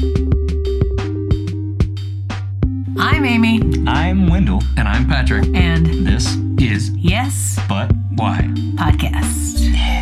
I'm Amy. I'm Wendell. And I'm Patrick. And this is Yes, But Why? Podcast.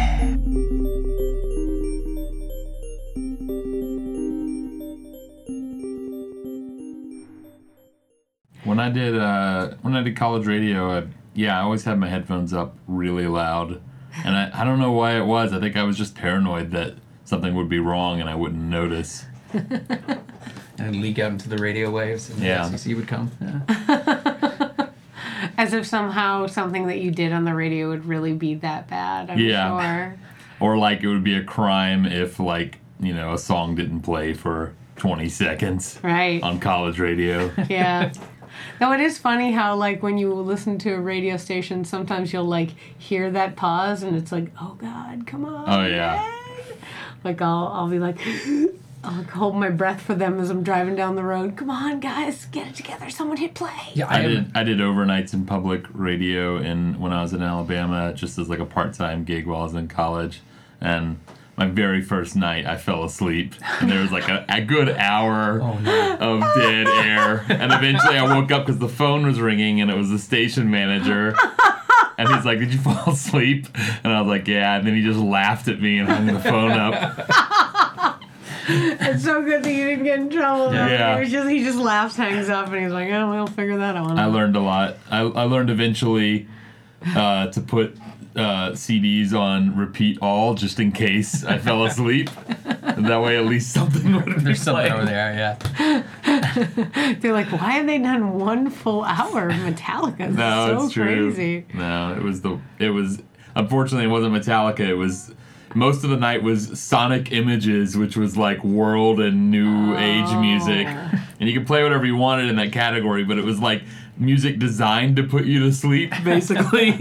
When I did college radio, I always had my headphones up really loud. And I don't know why it was. I think I was just paranoid that something would be wrong and I wouldn't notice. And leak out into the radio waves, and the FCC would come. Yeah. As if somehow something that you did on the radio would really be that bad, I'm sure. Or like it would be a crime if a song didn't play for 20 seconds Right. on college radio. Yeah. Though it is funny how, when you listen to a radio station, sometimes you'll, hear that pause, and it's like, oh, God, come on. Oh, yeah. Man. I'll be like, I'll hold my breath for them as I'm driving down the road. Come on, guys, get it together. Someone hit play. Yeah, I did overnights in public radio when I was in Alabama, just as a part-time gig while I was in college. And my very first night, I fell asleep. And there was a good hour of dead air. And eventually I woke up because the phone was ringing and it was the station manager. And he's like, "Did you fall asleep?" And I was like, "Yeah." And then he just laughed at me and hung the phone up. It's so good that you didn't get in trouble. Yeah. He just laughs, hangs up, and he's like, "Oh, we'll figure that out." I learned a lot. I learned eventually to put CDs on repeat all just in case I fell asleep. And that way at least something would be There's something playing. over there, yeah. They're like, why have they done 1 full hour of Metallica? It's No, so it's true. crazy. No, it was unfortunately it wasn't Metallica. It was most of the night was Sonic Images, which was world and new age music. And you could play whatever you wanted in that category, but it was music designed to put you to sleep, basically.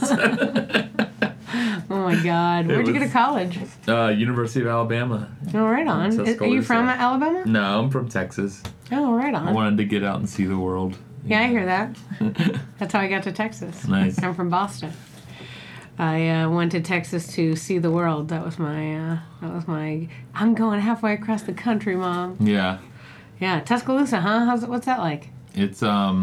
Oh my God. Where'd you go to college? University of Alabama. Oh, right on. Are you from Alabama? No, I'm from Texas. Oh, right I on. wanted to get out and see the world. Yeah, I hear that. That's how I got to Texas. Nice. I'm from Boston. I went to Texas to see the world. That was my, I'm going halfway across the country, Mom. Yeah. Yeah, Tuscaloosa, huh? What's that like? It's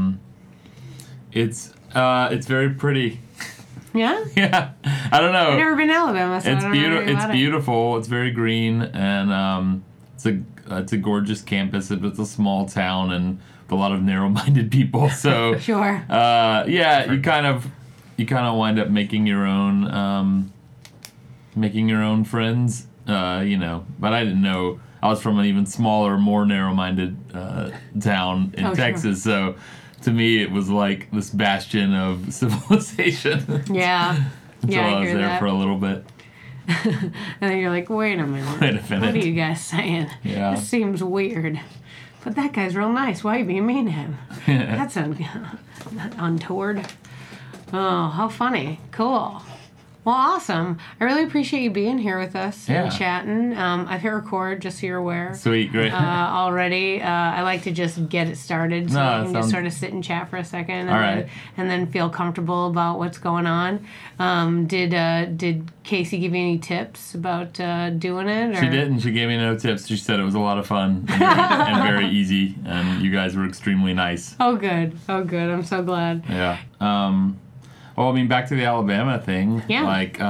very pretty. Yeah? Yeah. I don't know. I've never been to Alabama, so I It's don't know anything It's about beautiful. It's very green, and it's a gorgeous campus. It's a small town and with a lot of narrow-minded people. So it. Sure. you kind of wind up making your own friends. But I didn't know I was from an even smaller, more narrow-minded town in Texas. Sure. So to me, it was like this bastion of civilization. Yeah. Until Yeah, I I was hear there that. for a little bit. And then you're like, wait a minute. Wait a minute. What are you guys saying? Yeah. This seems weird. But that guy's real nice. Why are you being mean to him? That's untoward. Oh, how funny. Cool. Well, awesome. I really appreciate you being here with us and chatting. I've hit record, just so you're aware. Sweet, great. Already. I like to just get it started so No, we can just sort of sit and chat for a second and then feel comfortable about what's going on. Did Casey give you any tips about doing it? Or? She didn't. She gave me no tips. She said it was a lot of fun and very easy, and you guys were extremely nice. Oh, good. Oh, good. I'm so glad. Yeah. Well, I mean, back to the Alabama thing. Yeah.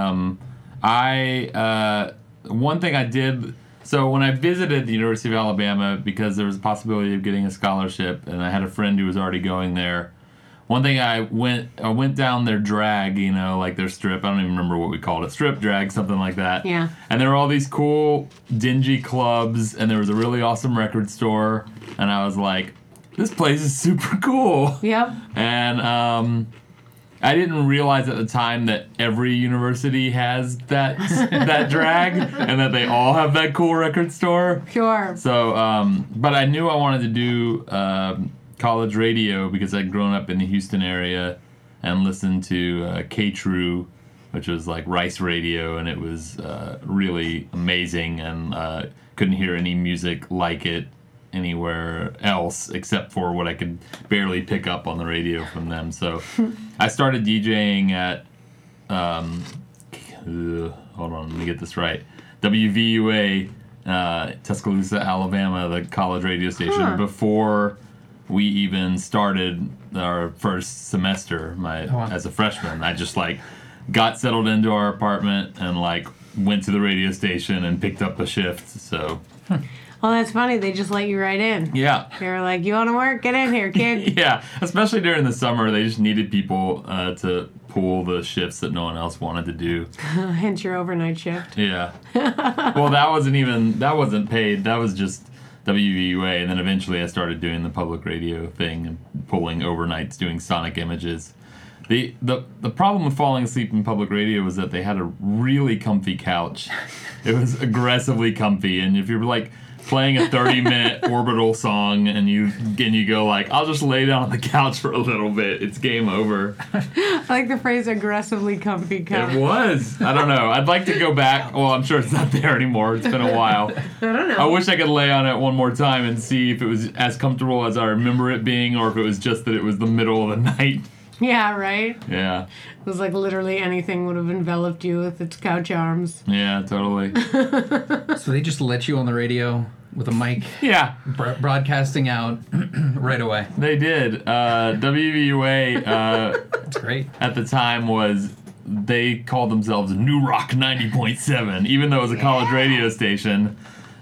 One thing I did. So when I visited the University of Alabama, because there was a possibility of getting a scholarship, and I had a friend who was already going there. One thing I went down their drag, their strip. I don't even remember what we called it. Strip drag, something like that. Yeah. And there were all these cool, dingy clubs, and there was a really awesome record store. And I was like, this place is super cool. Yep. And I didn't realize at the time that every university has that drag, and that they all have that cool record store. Sure. So, but I knew I wanted to do college radio because I'd grown up in the Houston area and listened to K-True, which was like Rice Radio, and it was really amazing, and couldn't hear any music like it anywhere else except for what I could barely pick up on the radio from them. So I started DJing at hold on, let me get this right, WVUA Tuscaloosa, Alabama, the college radio station, before we even started our first semester. As a freshman, I just like got settled into our apartment and like went to the radio station and picked up a shift. So. Well, that's funny. They just let you right in. Yeah. They were like, "You want to work? Get in here, kid." Yeah, especially during the summer, they just needed people to pull the shifts that no one else wanted to do. Hence your overnight shift. Yeah. Well, that wasn't paid. That was just WVUA, and then eventually I started doing the public radio thing and pulling overnights, doing sonic images. The problem with falling asleep in public radio was that they had a really comfy couch. It was aggressively comfy, and if you're like playing a 30-minute orbital song and you go like, I'll just lay down on the couch for a little bit, it's game over. I like the phrase aggressively comfy couch. It was. I don't know. I'd like to go back. Well, I'm sure it's not there anymore. It's been a while. I don't know. I wish I could lay on it one more time and see if it was as comfortable as I remember it being, or if it was just that it was the middle of the night. Yeah, right? Yeah. It was like literally anything would have enveloped you with its couch arms. Yeah, totally. So they just let you on the radio with a mic, Yeah, broadcasting out right away. they did. WVUA That's great. at the time they called themselves New Rock 90.7, even though it was a college radio station.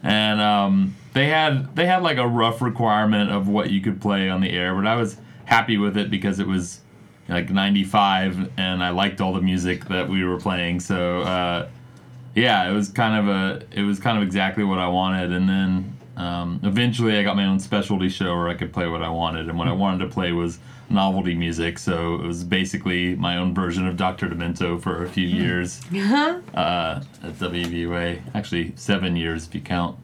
And they had like a rough requirement of what you could play on the air, but I was happy with it because it was like 95 and I liked all the music that we were playing. So yeah, it was kind of exactly what I wanted. And then eventually I got my own specialty show where I could play what I wanted, and what I wanted to play was novelty music. So it was basically my own version of Dr. Demento for a few years at WVUA. Actually 7 years if you count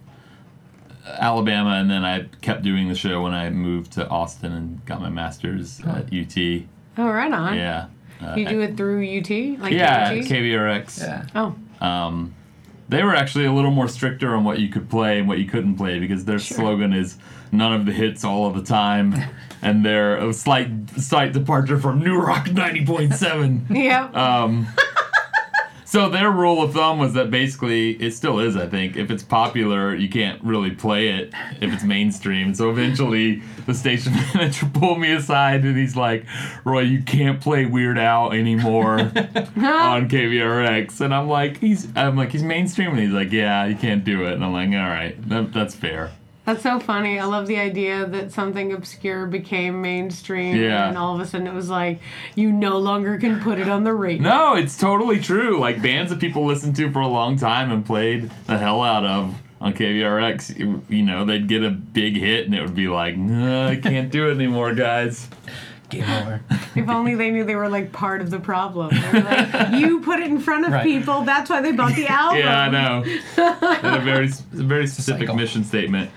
Alabama, and then I kept doing the show when I moved to Austin and got my master's at UT. Oh, right on. Yeah. You do it through UT? Like Yeah, UT? KVRX. Yeah. Oh. They were actually a little more stricter on what you could play and what you couldn't play, because their slogan is none of the hits all of the time, and they're a slight departure from New Rock 90.7. Yep. So their rule of thumb was that basically, it still is, I think, if it's popular, you can't really play it if it's mainstream. So eventually, the station manager pulled me aside and he's like, Roy, you can't play Weird Al anymore on KVRX. And I'm like, he's mainstream? And he's like, yeah, you can't do it. And I'm like, all right, that's fair. That's so funny. I love the idea that something obscure became mainstream, Yeah. and all of a sudden it was like, you no longer can put it on the radio. No, it's totally true. Like, bands that people listened to for a long time and played the hell out of on KVRX, you know, they'd get a big hit and it would be like, no, I can't do it anymore, guys. Game over. If only they knew they were like part of the problem. They were like, you put it in front of people, that's why they bought the album. Yeah, I know. They had a very specific Cycle. mission statement.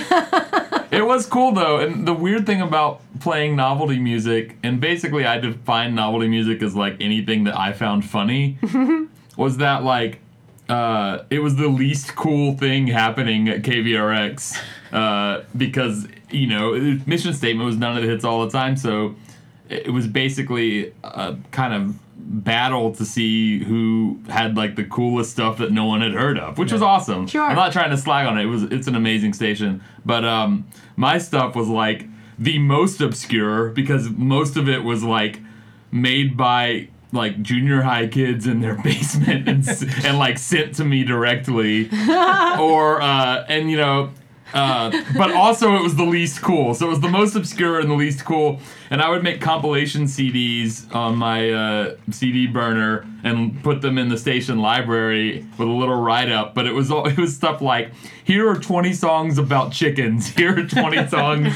It was cool though, and the weird thing about playing novelty music, and basically I define novelty music as like anything that I found funny, was that like it was the least cool thing happening at KVRX because, you know, mission statement was none of the hits all the time, so it was basically a kind of battle to see who had like the coolest stuff that no one had heard of, which was awesome. Sure. I'm not trying to slag on it. It's an amazing station, but my stuff was like the most obscure because most of it was like made by like junior high kids in their basement and like sent to me directly, or and you know. But also it was the least cool. So it was the most obscure and the least cool. And I would make compilation CDs on my CD burner and put them in the station library with a little write-up. But it was stuff like, here are 20 songs about chickens. Here are 20 songs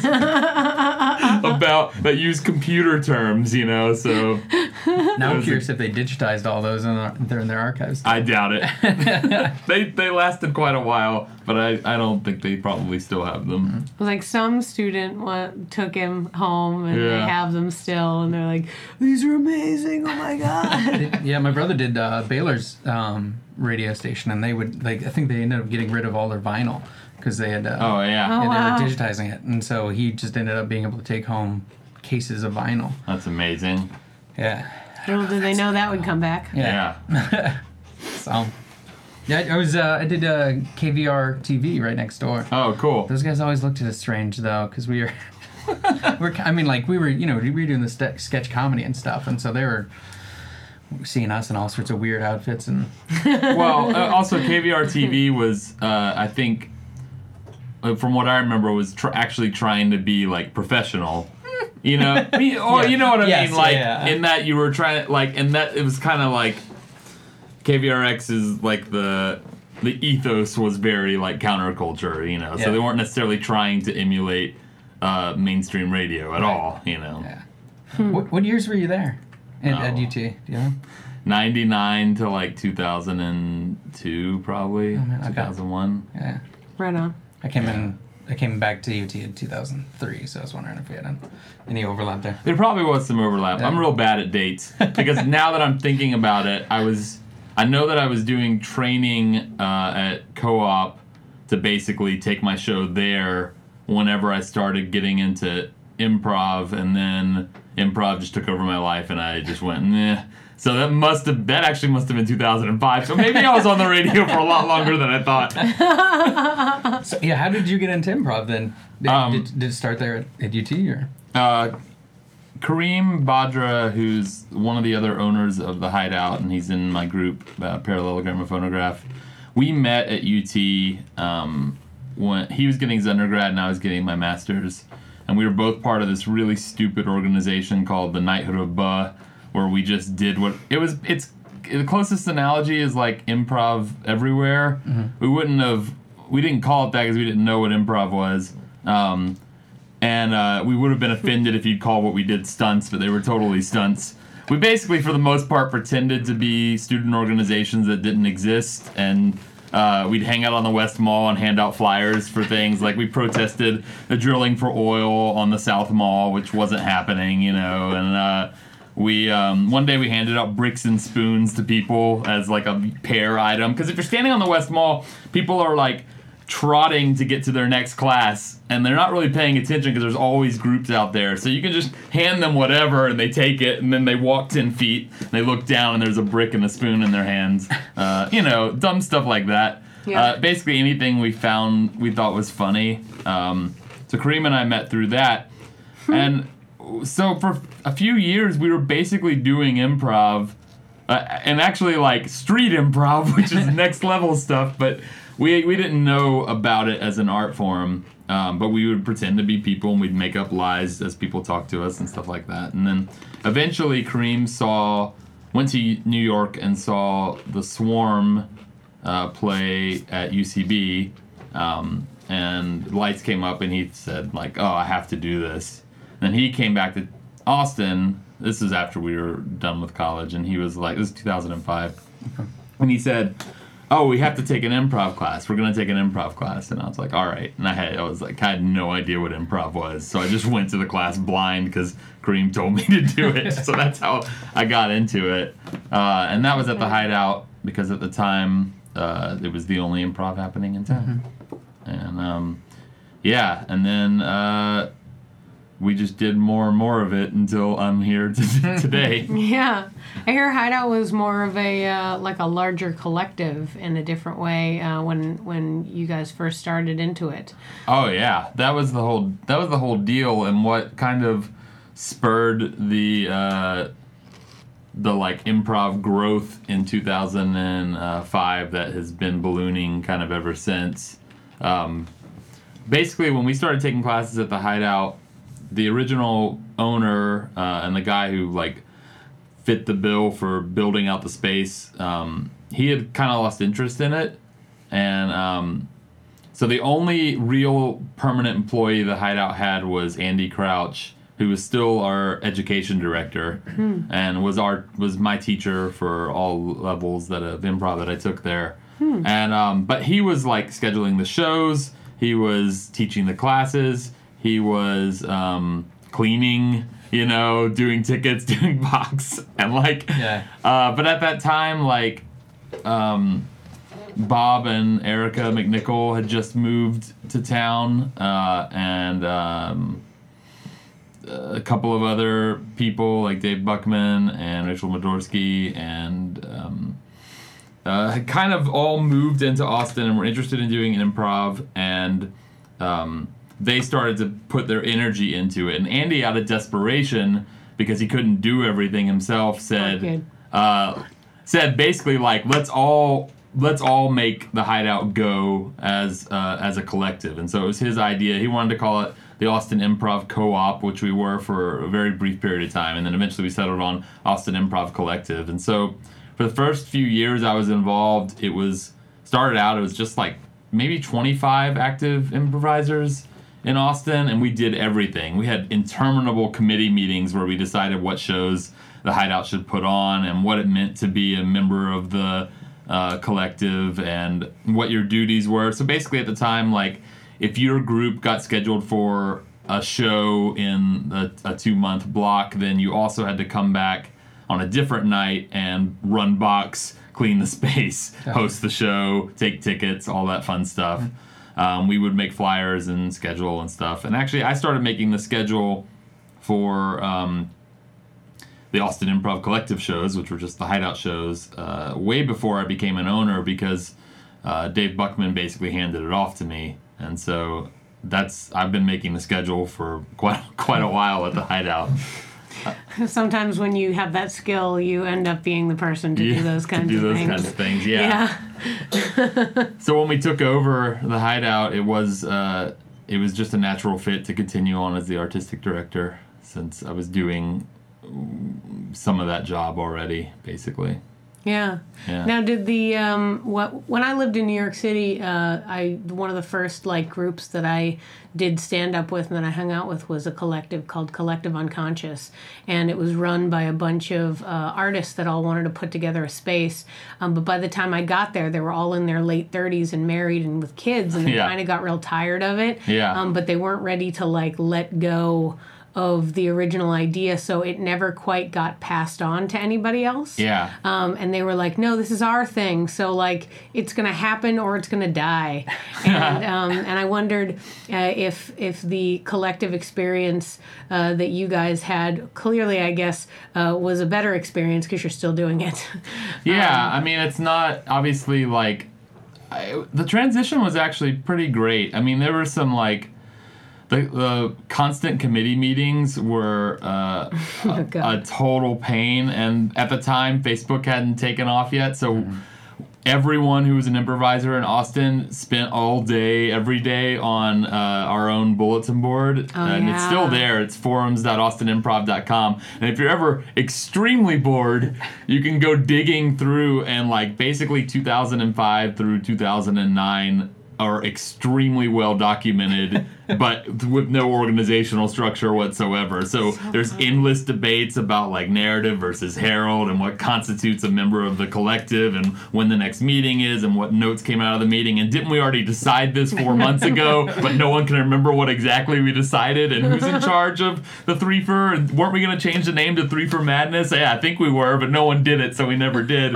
about that use computer terms, you know, so... Now I'm curious if they digitized all those and they're in their archives. I doubt it. They lasted quite a while, but I don't think they probably still have them. It was like some student took him home and they Yeah. have them still, and they're like, these are amazing, oh my god. Yeah, my brother did Baylor's radio station, and they would I think they ended up getting rid of all their vinyl because they had Oh, yeah. Oh, wow. they were digitizing it, and so he just ended up being able to take home cases of vinyl. That's amazing. Yeah. Little did they know that would come back. Yeah. So Yeah, I did KVR TV right next door. Oh, cool. Those guys always looked at us strange though, because we were, we were doing the sketch comedy and stuff, and so they were seeing us in all sorts of weird outfits and. Well, also KVR TV was, I think, from what I remember, was actually trying to be like professional. You know, you know what I mean, like in that you were trying to like, in that it was kind of like KVRX is like the ethos was very like counterculture, you know, so they weren't necessarily trying to emulate mainstream radio at all, you know. Yeah. What years were you there at UT? Do you know? 99 to like 2002 probably, 2001. Yeah. Right on. I came back to UT in 2003, so I was wondering if we had any overlap there. There probably was some overlap. Yeah. I'm real bad at dates because now that I'm thinking about it, I know that I was doing training at Co-op to basically take my show there whenever I started getting into improv, and then improv just took over my life and I just went, nah. So that actually must have been 2005. So maybe I was on the radio for a lot longer than I thought. So, yeah, how did you get into improv then? Did it start there at UT or? Kareem Badra, who's one of the other owners of the Hideout, and he's in my group, Parallelogram of Phonograph. We met at UT when he was getting his undergrad and I was getting my master's, and we were both part of this really stupid organization called the Knighthood of Buh, where we just did it's the closest analogy is like improv everywhere. Mm-hmm. We didn't call it that because we didn't know what improv was. And we would have been offended if you'd call what we did stunts, but they were totally stunts. We basically, for the most part, pretended to be student organizations that didn't exist, and we'd hang out on the West Mall and hand out flyers for things. Like, we protested the drilling for oil on the South Mall, which wasn't happening, you know, and we one day we handed out bricks and spoons to people as like a pair item, because if you're standing on the West Mall, people are like trotting to get to their next class, and they're not really paying attention because there's always groups out there, so you can just hand them whatever and they take it, and then they walk 10 feet and they look down and there's a brick and a spoon in their hands. You know, dumb stuff like that. Basically anything we found we thought was funny. So Kareem and I met through that, and so for a few years we were basically doing improv, and actually like street improv, which is next level stuff, but we didn't know about it as an art form, but we would pretend to be people and we'd make up lies as people talked to us and stuff like that. And then eventually Kareem went to New York and saw the Swarm play at UCB, and lights came up and he said like, oh, I have to do this. Then he came back to Austin. This is after we were done with college, and he was like, this is 2005. And he said, oh, we have to take an improv class. We're going to take an improv class. And I was like, all right. And I had no idea what improv was. So I just went to the class blind because Kareem told me to do it. So that's how I got into it. And that was at the Hideout because at the time it was the only improv happening in town. Mm-hmm. And and then we just did more and more of it until I'm here today. Yeah. I hear Hideout was more of a like a larger collective in a different way when you guys first started into it. Oh yeah, that was the whole deal, and what kind of spurred the like improv growth in 2005 that has been ballooning kind of ever since. Basically, when we started taking classes at the Hideout, the original owner and the guy who like fit the bill for building out the space, he had kind of lost interest in it, and so the only real permanent employee the Hideout had was Andy Crouch, who was still our education director and was my teacher for all levels of improv that I took there. And but he was like scheduling the shows, he was teaching the classes. He was cleaning, you know, doing tickets, doing box, and like. Yeah. But at that time, like, Bob and Erica McNichol had just moved to town, and a couple of other people like Dave Buckman and Rachel Madorsky and had kind of all moved into Austin and were interested in doing improv, and they started to put their energy into it. And Andy, out of desperation, because he couldn't do everything himself, said basically like, let's all make the Hideout go as a collective. And so it was his idea. He wanted to call it the Austin Improv Co-op, which we were for a very brief period of time, and then eventually we settled on Austin Improv Collective. And so for the first few years I was involved, it was just like maybe 25 active improvisers in Austin, and we did everything. We had interminable committee meetings where we decided what shows the Hideout should put on and what it meant to be a member of the collective and what your duties were. So basically at the time, like, if your group got scheduled for a show in a 2-month block, then you also had to come back on a different night and run box, clean the space, host the show, take tickets, all that fun stuff. We would make flyers and schedule and stuff. And actually, I started making the schedule for the Austin Improv Collective shows, which were just the Hideout shows, way before I became an owner, because Dave Buckman basically handed it off to me. And so I've been making the schedule for quite a while at the Hideout. Sometimes when you have that skill, you end up being the person to do those kinds of things. Yeah. So when we took over the Hideout, it was just a natural fit to continue on as the artistic director, since I was doing some of that job already, basically. Yeah. Now, did the when I lived in New York City, one of the first like groups that I did stand up with and that I hung out with was a collective called Collective Unconscious, and it was run by a bunch of artists that all wanted to put together a space. But by the time I got there, they were all in their late 30s and married and with kids, and they kind of got real tired of it. But they weren't ready to like let go of the original idea, so it never quite got passed on to anybody else. And they were like, no, this is our thing, so like it's gonna happen or it's gonna die. And and I wondered if the collective experience that you guys had, clearly I guess was a better experience because you're still doing it. I mean, it's not obviously like the transition was actually pretty great. I mean, there were some like the constant committee meetings were a total pain, and at the time Facebook hadn't taken off yet, so everyone who was an improviser in Austin spent all day, every day on our own bulletin board, and it's still there. It's forums.austinimprov.com, and if you're ever extremely bored, you can go digging through, and like basically 2005 through 2009 are extremely well documented, but with no organizational structure whatsoever. So there's endless debates about like narrative versus herald and what constitutes a member of the collective and when the next meeting is and what notes came out of the meeting. And didn't we already decide this 4 months ago, but no one can remember what exactly we decided and who's in charge of the Threefer? And weren't we going to change the name to Threefer Madness? Yeah, I think we were, but no one did it, so we never did.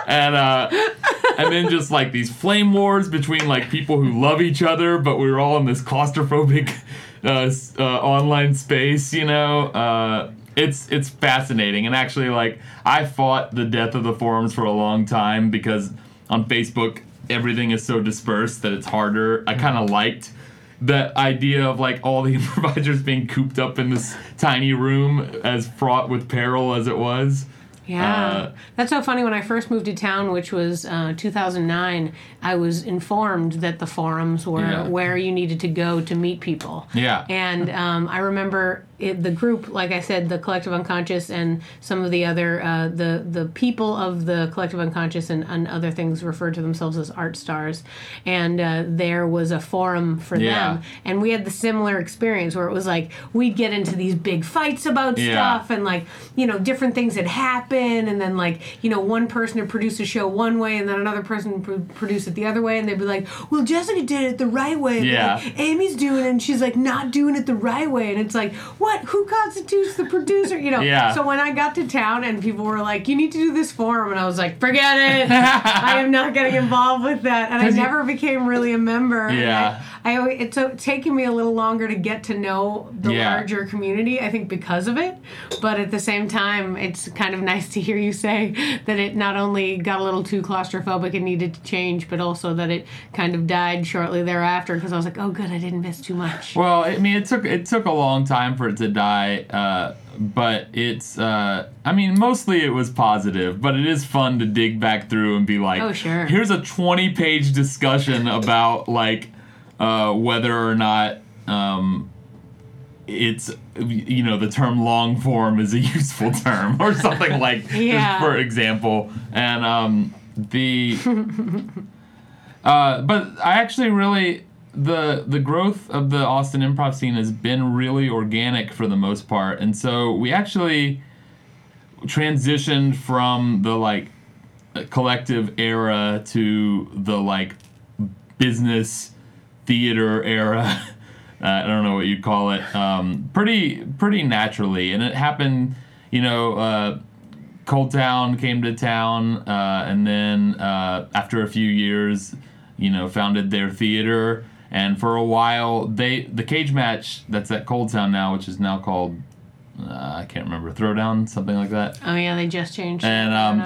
And then just like these flame wars between like people who love each other, but we were all in this claustrophobic online space, you know. It's fascinating. And actually, like, I fought the death of the forums for a long time because on Facebook everything is so dispersed that it's harder. I kind of liked the idea of like all the improvisers being cooped up in this tiny room, as fraught with peril as it was. Yeah. That's so funny. When I first moved to town, which was 2009, I was informed that the forums were where you needed to go to meet people. And I remember the group, like I said, the Collective Unconscious and some of the other, the people of the Collective Unconscious and other things referred to themselves as art stars. And there was a forum for them. And we had the similar experience where it was like, we'd get into these big fights about stuff and like, you know, different things had happened. And then like, you know, one person would produce a show one way and then another person would produce it the other way. And they'd be like, well, Jessica did it the right way. Like, Amy's doing it and she's like not doing it the right way. And it's like, what? Who constitutes the producer? You know. So when I got to town and people were like, you need to do this forum, and I was like, forget it. I am not getting involved with that. And I never became really a member. It's taking me a little longer to get to know the Yeah. larger community, I think, because of it. But at the same time, it's kind of nice to hear you say that it not only got a little too claustrophobic and needed to change, but also that it kind of died shortly thereafter. Because I was like, oh, good, I didn't miss too much. Well, I mean, it took a long time for it to die, but it's mostly it was positive, but it is fun to dig back through and be like, Oh, sure. Here's a 20-page discussion about like whether or not it's the term long form is a useful term or something like Yeah. for example, and but I actually really. The growth of the Austin improv scene has been really organic for the most part, and so we actually transitioned from the like collective era to the like business theater era. I don't know what you'd call it. Pretty naturally, and it happened. Cold Town came to town, and then after a few years, founded their theater. And for a while, the cage match that's at Cold Town now, which is now called, I can't remember, Throwdown, something like that. Oh, yeah, they just changed. And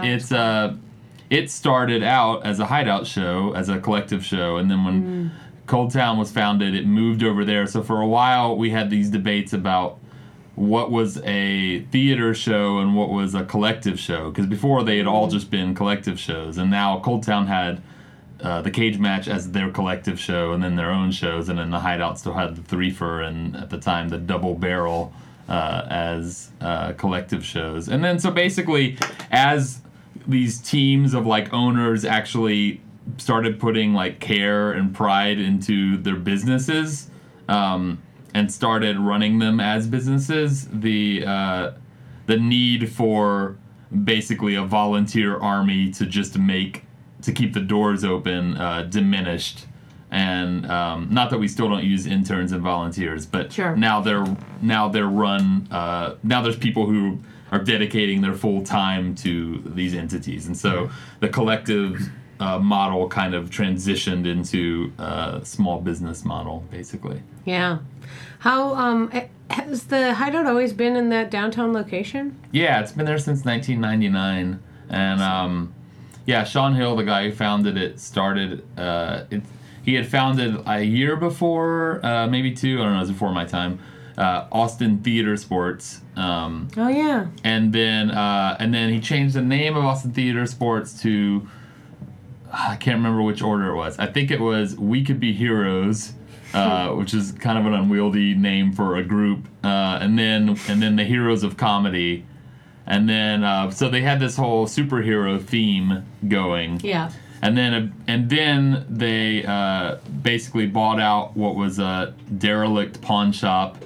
it started out as a hideout show, as a collective show. And then when Cold Town was founded, it moved over there. So for a while, we had these debates about what was a theater show and what was a collective show. Because before, they had all just been collective shows. And now Cold Town had the cage match as their collective show, and then their own shows, and then the hideout still had the threefer, and at the time the double barrel as collective shows. And then so basically, as these teams of like owners actually started putting like care and pride into their businesses, and started running them as businesses, the need for basically a volunteer army to keep the doors open diminished, and not that we still don't use interns and volunteers, but Sure. now they're run. Now there's people who are dedicating their full time to these entities, and so the collective model kind of transitioned into a small business model, basically. Yeah. How has the hideout always been in that downtown location? Yeah, it's been there since 1999, and Sean Hill, the guy who founded it, started. He had founded a year before, maybe two. I don't know. It was before my time. Austin Theater Sports. Oh yeah. And then he changed the name of Austin Theater Sports to, I can't remember which order it was. I think it was We Could Be Heroes, which is kind of an unwieldy name for a group. And then the Heroes of Comedy. And then, so they had this whole superhero theme going. Yeah. And then they basically bought out what was a derelict pawn shop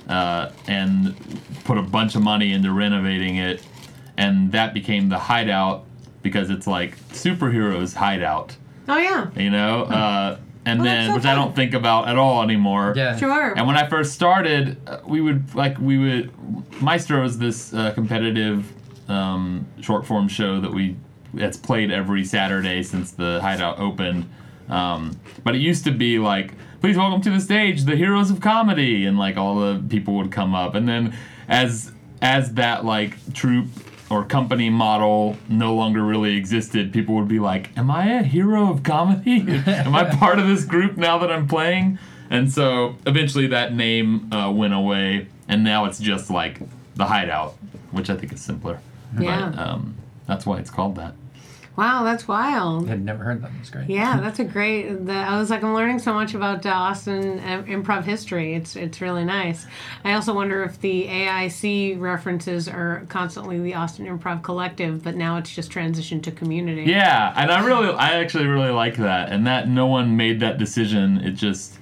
and put a bunch of money into renovating it. And that became the hideout because it's like superheroes hideout, Oh yeah. and Well, then, that's so which I don't think about at all anymore. Yeah. Sure. And when I first started, we would Maestro is this competitive short form show that's played every Saturday since the hideout opened. But it used to be like, please welcome to the stage the Heroes of Comedy, and like all the people would come up. And then as that like troupe or company model no longer really existed, people would be like, am I a hero of comedy? Am I part of this group now that I'm playing? And so eventually that name went away, and now it's just like the hideout, which I think is simpler. Yeah. But that's why it's called that. Wow, that's wild. I'd never heard that. That's great. Yeah, that's a great. I was like, I'm learning so much about Austin improv history. It's really nice. I also wonder if the AIC references are constantly the Austin Improv Collective, but now it's just transitioned to community. Yeah, and I actually really like that, and that no one made that decision. It just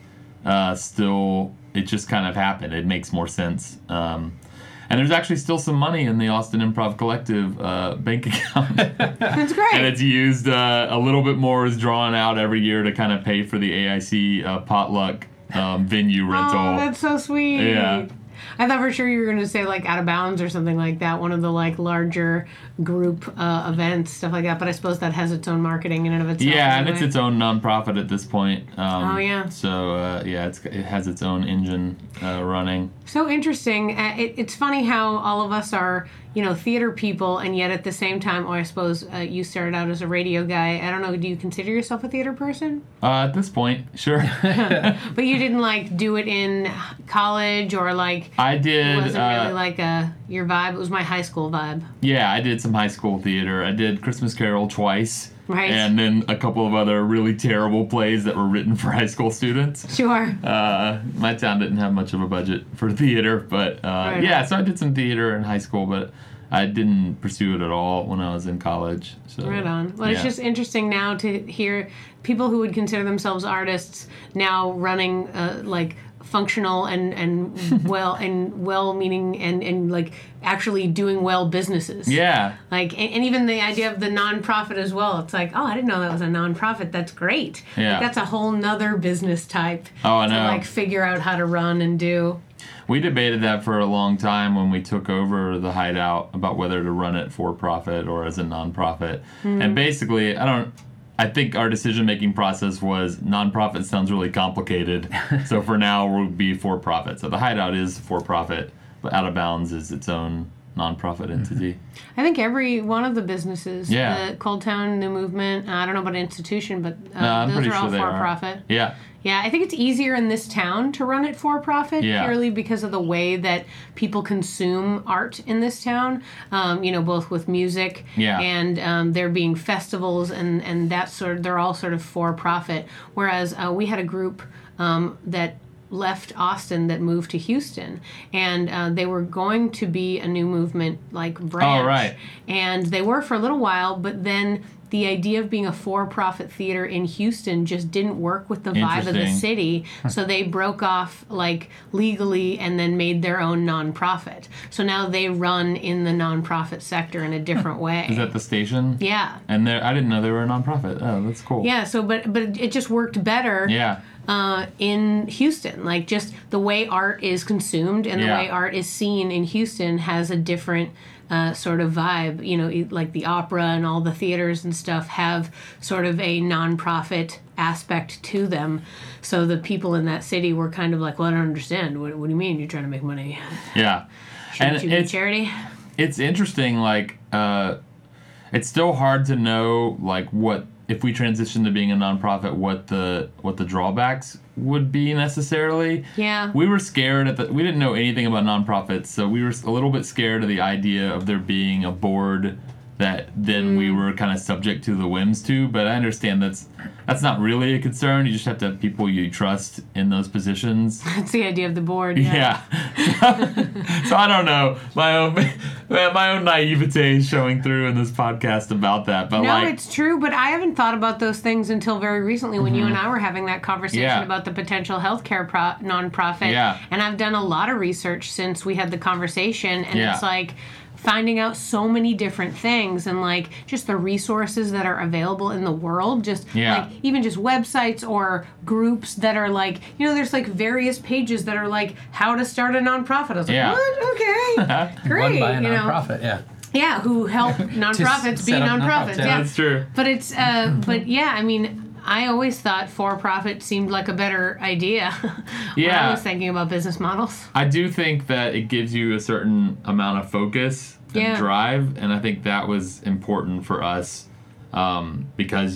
it just kind of happened. It makes more sense. And there's actually still some money in the Austin Improv Collective bank account. That's great. And it's used a little bit more is drawn out every year to kind of pay for the AIC potluck venue rental. Oh, that's so sweet. Yeah. I thought for sure you were going to say like Out of Bounds or something like that, one of the like larger group events, stuff like that. But I suppose that has its own marketing in and of itself. Yeah, and anyway. it's its own nonprofit at this point. Oh, yeah. So it has its own engine running. So interesting. It's funny how all of us are, theater people, and yet at the same time, or I suppose you started out as a radio guy. I don't know. Do you consider yourself a theater person? At this point, sure. But you didn't like do it in college, or like I did. it wasn't really like your vibe. It was my high school vibe. Yeah, I did some high school theater. I did Christmas Carol twice. Right. And then a couple of other really terrible plays that were written for high school students. Sure. My town didn't have much of a budget for theater, but Right. so I did some theater in high school, but I didn't pursue it at all when I was in college. So, Right on. Well, it's yeah. just interesting now to hear people who would consider themselves artists now running like functional and well-meaning and like actually doing well businesses. Yeah. Like, and even the idea of the nonprofit as well. It's like, oh, I didn't know that was a nonprofit. That's great. Yeah. Like, that's a whole nother business type. Oh, I know. To like figure out how to run and do. We debated that for a long time when we took over the Hideout about whether to run it for profit or as a nonprofit. And basically, I think our decision-making process was nonprofit sounds really complicated. So for now, we'll be for profit. So the Hideout is for profit, but Out of Bounds is its own nonprofit entity. I think every one of the businesses, Yeah. the Cold Town, New Movement, I don't know about institution, but I'm those pretty are all sure they for are. profit. Yeah. Yeah, I think it's easier in this town to run it for profit Yeah. purely because of the way that people consume art in this town. Both with music Yeah. and there being festivals and that sort. They're all sort of for profit. Whereas we had a group that left Austin that moved to Houston, and they were going to be a New Movement like branch. Oh, right. And they were for a little while, but then the idea of being a for-profit theater in Houston just didn't work with the vibe of the Interesting. city. So they broke off like legally and then made their own nonprofit. So now they run in the nonprofit sector in a different way. Is that the station? Yeah. And I didn't know they were a nonprofit. Oh, that's cool. Yeah, so but it just worked better Yeah. in Houston. Like just the way art is consumed and the Yeah. way art is seen in Houston has a different sort of vibe. Like the opera and all the theaters and stuff have sort of a nonprofit aspect to them. So the people in that city were kind of like, well, I don't understand. What do you mean you're trying to make money? Yeah. Shouldn't you be charity? It's interesting, like, it's still hard to know, like, what, if we transition to being a nonprofit, what the drawbacks would be necessarily. Yeah. We were scared we didn't know anything about nonprofits, so we were a little bit scared of the idea of there being a board that then we were kind of subject to the whims to, but I understand that's not really a concern. You just have to have people you trust in those positions. That's the idea of the board. Yeah. So I don't know. My own naivete is showing through in this podcast about that. But No, it's true, but I haven't thought about those things until very recently when you and I were having that conversation Yeah. about the potential healthcare nonprofit. Yeah. And I've done a lot of research since we had the conversation, and Yeah. it's like finding out so many different things and like just the resources that are available in the world, just Yeah. like even just websites or groups that are like, there's like various pages that are like how to start a nonprofit. I was like, Yeah. what? Okay. Great. Run by a nonprofit, yeah. Yeah, who help nonprofits be set up nonprofits. nonprofits, Yeah, That's true. But it's, but yeah, I mean, I always thought for-profit seemed like a better idea when Yeah. I was thinking about business models. I do think that it gives you a certain amount of focus and Yeah. drive, and I think that was important for us because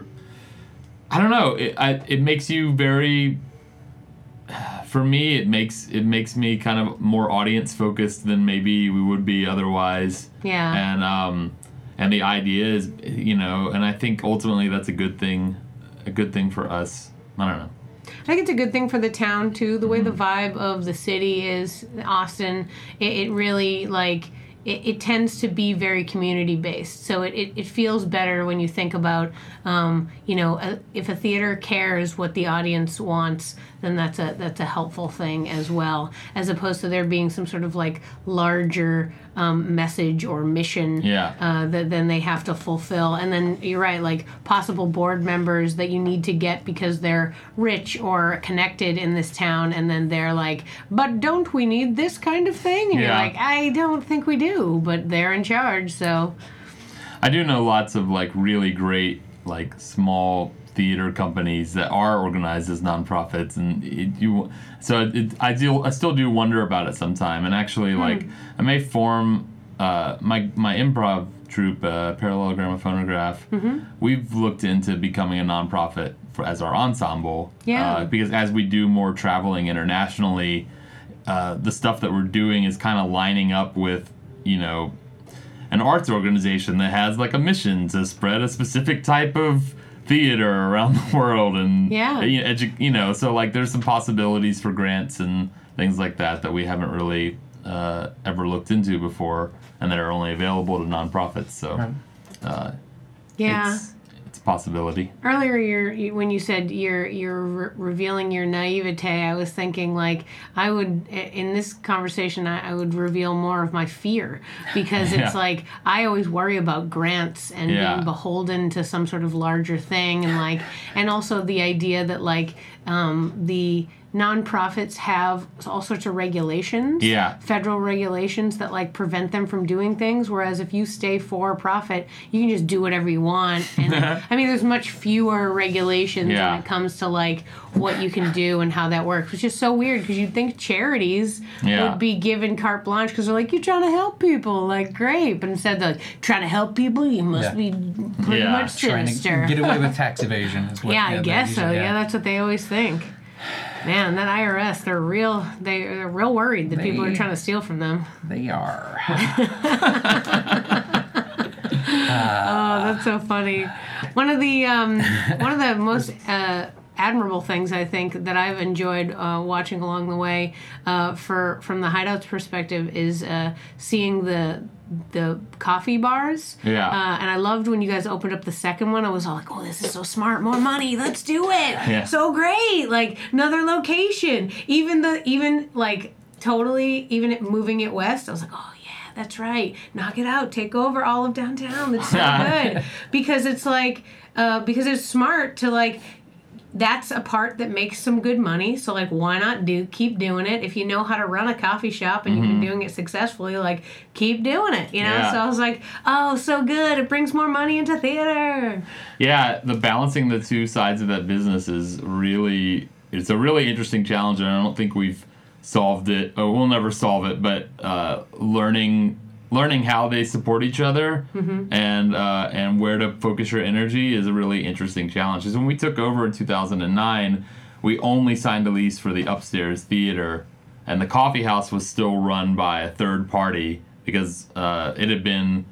I don't know, it makes you very. For me, it makes me kind of more audience focused than maybe we would be otherwise. Yeah. And the idea is, and I think ultimately that's a good thing for us. I don't know. I think it's a good thing for the town, too. The way the vibe of the city is, Austin, it really, like, it tends to be very community based. So it feels better when you think about, if a theater cares what the audience wants, then that's a helpful thing as well, as opposed to there being some sort of like larger message or mission that then they have to fulfill. And then you're right, like possible board members that you need to get because they're rich or connected in this town, and then they're like, but don't we need this kind of thing? And you're like, I don't think we do, but they're in charge, so. I do know lots of like really great like small theater companies that are organized as nonprofits, and I still do wonder about it sometime. And actually, like I may form my improv troupe, Parallelogram Phonograph. We've looked into becoming a nonprofit as our ensemble. Because as we do more traveling internationally, the stuff that we're doing is kind of lining up with, an arts organization that has like a mission to spread a specific type of theater around the world, and so like there's some possibilities for grants and things like that we haven't really ever looked into before, and that are only available to nonprofits. So it's a possibility. Earlier, when you said you're revealing your naivete, I was thinking like I would, in this conversation, I would reveal more of my fear, because it's like I always worry about grants and being beholden to some sort of larger thing, and also the idea that like the nonprofits have all sorts of regulations, federal regulations that like prevent them from doing things, whereas if you stay for profit, you can just do whatever you want. And I mean, there's much fewer regulations when it comes to like what you can do and how that works, which is so weird, because you'd think charities would be given carte blanche, because they're like, you're trying to help people, like great, but instead they're like, trying to help people, you must be pretty much sinister. Trying to get away with tax evasion is what, I guess so. Yeah, that's what they always think. Man, that IRS, they're real worried that people are trying to steal from them. They are. Oh, that's so funny. One of the most admirable things I think that I've enjoyed watching along the way from the Hideout's perspective is seeing the coffee bars. And I loved when you guys opened up the second one. I was all like, oh, this is so smart. More money. Let's do it. So great. Like another location. Even moving it west, I was like, oh yeah, that's right. Knock it out. Take over all of downtown. It's so good. Because it's like, because it's smart to like, that's a part that makes some good money. So like, why not keep doing it? If you know how to run a coffee shop and you've been doing it successfully, like keep doing it, So I was like, oh, so good. It brings more money into theater. Yeah. The balancing the two sides of that business is it's a really interesting challenge. And I don't think we've solved it, or we'll never solve it, but learning how they support each other and where to focus your energy is a really interesting challenge. Because when we took over in 2009, we only signed a lease for the upstairs theater, and the coffee house was still run by a third party, because it had been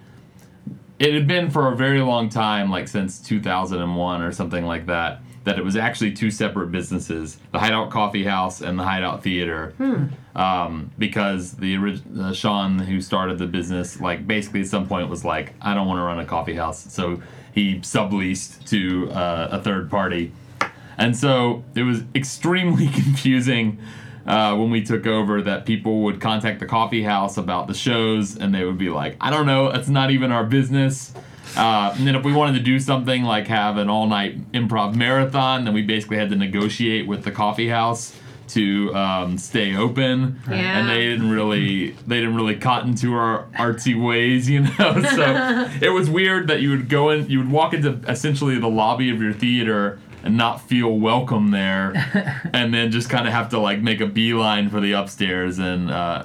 for a very long time, like since 2001 or something like that it was actually two separate businesses, the Hideout Coffee House and the Hideout Theater. Because the Sean who started the business, like basically at some point was like, I don't want to run a coffee house, so he subleased to a third party, and so it was extremely confusing when we took over, that people would contact the coffee house about the shows, and they would be like, I don't know, that's not even our business. And then if we wanted to do something like have an all-night improv marathon, then we basically had to negotiate with the coffee house to stay open, and they didn't really cotton to our artsy ways, So it was weird that you would walk into essentially the lobby of your theater and not feel welcome there, and then just kind of have to like make a beeline for the upstairs, and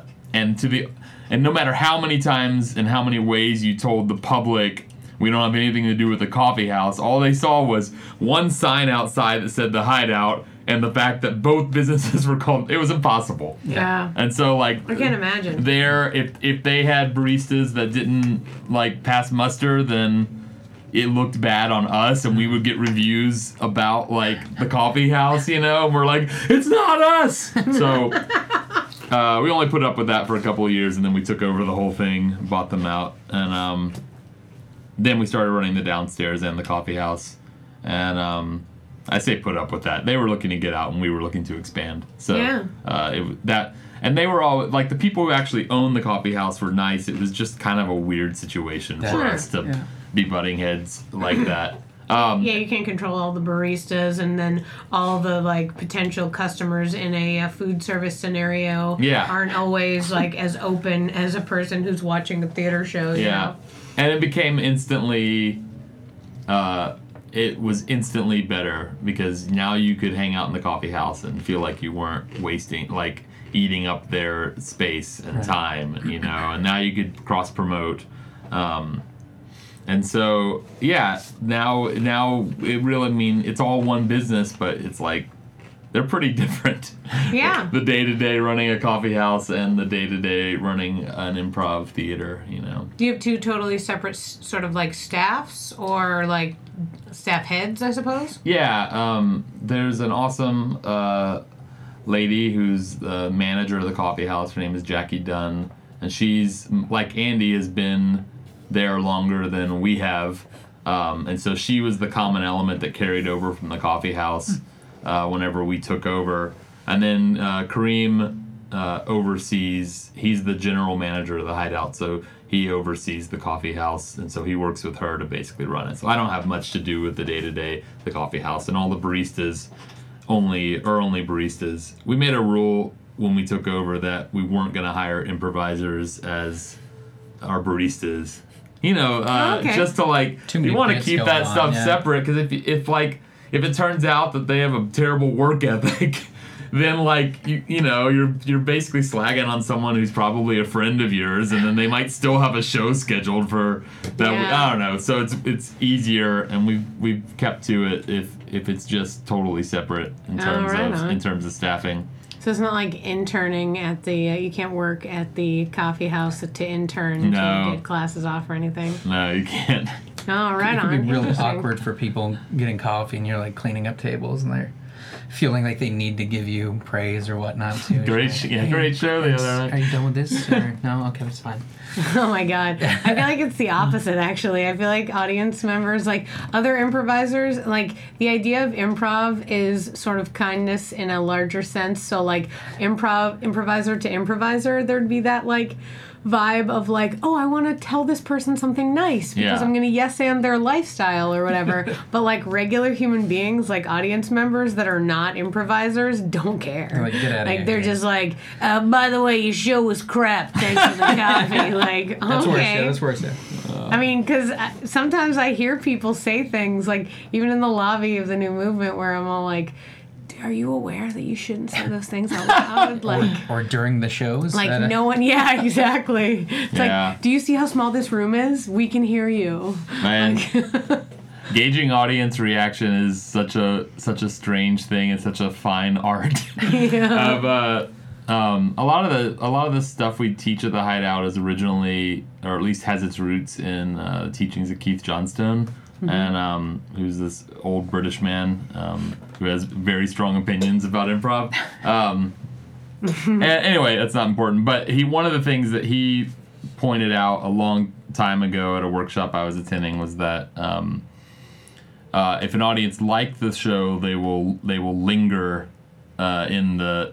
no matter how many times and how many ways you told the public, we don't have anything to do with the coffee house, all they saw was one sign outside that said the Hideout, and the fact that both businesses were called, it was impossible. Yeah. And so like, I can't imagine. If they had baristas that didn't like pass muster, then it looked bad on us, and we would get reviews about like the coffee house, and we're like, it's not us. So we only put up with that for a couple of years, and then we took over the whole thing, bought them out, and then we started running the downstairs and the coffee house. And I say put up with that. They were looking to get out, and we were looking to expand. So and they were all like, the people who actually owned the coffee house were nice. It was just kind of a weird situation for us to be butting heads like that. You can't control all the baristas and then all the like potential customers in a food service scenario aren't always like as open as a person who's watching a theater show. You know? And it became instantly, it was instantly better because now you could hang out in the coffee house and feel like you weren't wasting, like eating up their space and time, you know, and now you could cross promote. And so, now it really, I mean, it's all one business, but it's like, they're pretty different. Yeah. The day-to-day running a coffee house and the day-to-day running an improv theater, you know. Do you have two totally separate sort of like staffs or like staff heads, I suppose? Yeah, there's an awesome lady who's the manager of the coffee house. Her name is Jackie Dunn, and she's, like Andy, has been there longer than we have, and so she was the common element that carried over from the coffee house whenever we took over. And then Kareem oversees, he's the general manager of the Hideout, so he oversees the coffee house, and so he works with her to basically run it. So I don't have much to do with the day-to-day, the coffee house, and all the baristas are only baristas. We made a rule when we took over that we weren't going to hire improvisers as our baristas. You know, just to like, you want to keep that stuff separate, because if it turns out that they have a terrible work ethic, then like you know you're basically slagging on someone who's probably a friend of yours, and then they might still have a show scheduled for that. I don't know. So it's easier, and we've kept to it if it's just totally separate in terms of staffing. So it's not like interning at the, you can't work at the coffee house to intern to get classes off or anything. No, you can't. Oh, right on. It could be real awkward for people getting coffee and you're like cleaning up tables and they're feeling like they need to give you praise or whatnot too. Great show the other night. Are you done with this? Or, no? Okay, it's fine. Oh my God. I feel like it's the opposite, actually. I feel like audience members, like other improvisers, like the idea of improv is sort of kindness in a larger sense. So like improviser to improviser, there'd be that like vibe of like, oh, I want to tell this person something nice because I'm going to yes and their lifestyle or whatever. But like regular human beings, like audience members that are not improvisers, don't care. Like, get out of here. They're just like, by the way, your show was crap. Thanks for the coffee. Like, That's worse. I mean, because sometimes I hear people say things like, even in the lobby of the New Movement, where I'm all like, are you aware that you shouldn't say those things out loud? Like, or during the shows? Like, no one, exactly. It's like, do you see how small this room is? We can hear you. Man, gauging audience reaction is such a strange thing. It's such a fine art. A lot of the stuff we teach at the Hideout is originally, or at least has its roots in the teachings of Keith Johnstone. Mm-hmm. And who's this old British man who has very strong opinions about improv. And anyway, that's not important. But one of the things that he pointed out a long time ago at a workshop I was attending was that if an audience liked the show, they will linger in the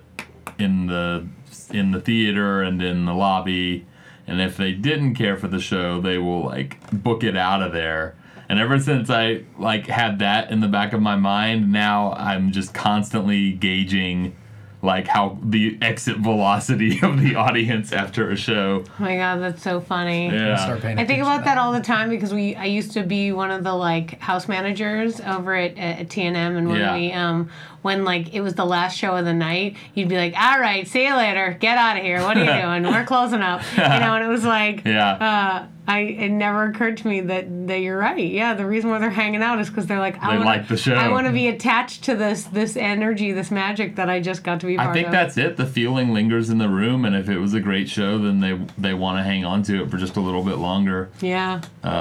theater and in the lobby. And if they didn't care for the show, they will like book it out of there. And ever since I like had that in the back of my mind, now I'm just constantly gauging like how the exit velocity of the audience after a show. Oh my God, that's so funny. Yeah. I think about that all the time because I used to be one of the like house managers over at TNM, and when like it was the last show of the night, you'd be like, all right, see you later, get out of here, what are you doing, we're closing up, and it was like, it never occurred to me that you're right. The reason why they're hanging out is because they're like, they like the show. I want to be attached to this energy, this magic that I just got to be part of. I think that's it. The feeling lingers in the room, and if it was a great show, then they want to hang on to it for just a little bit longer. Yeah.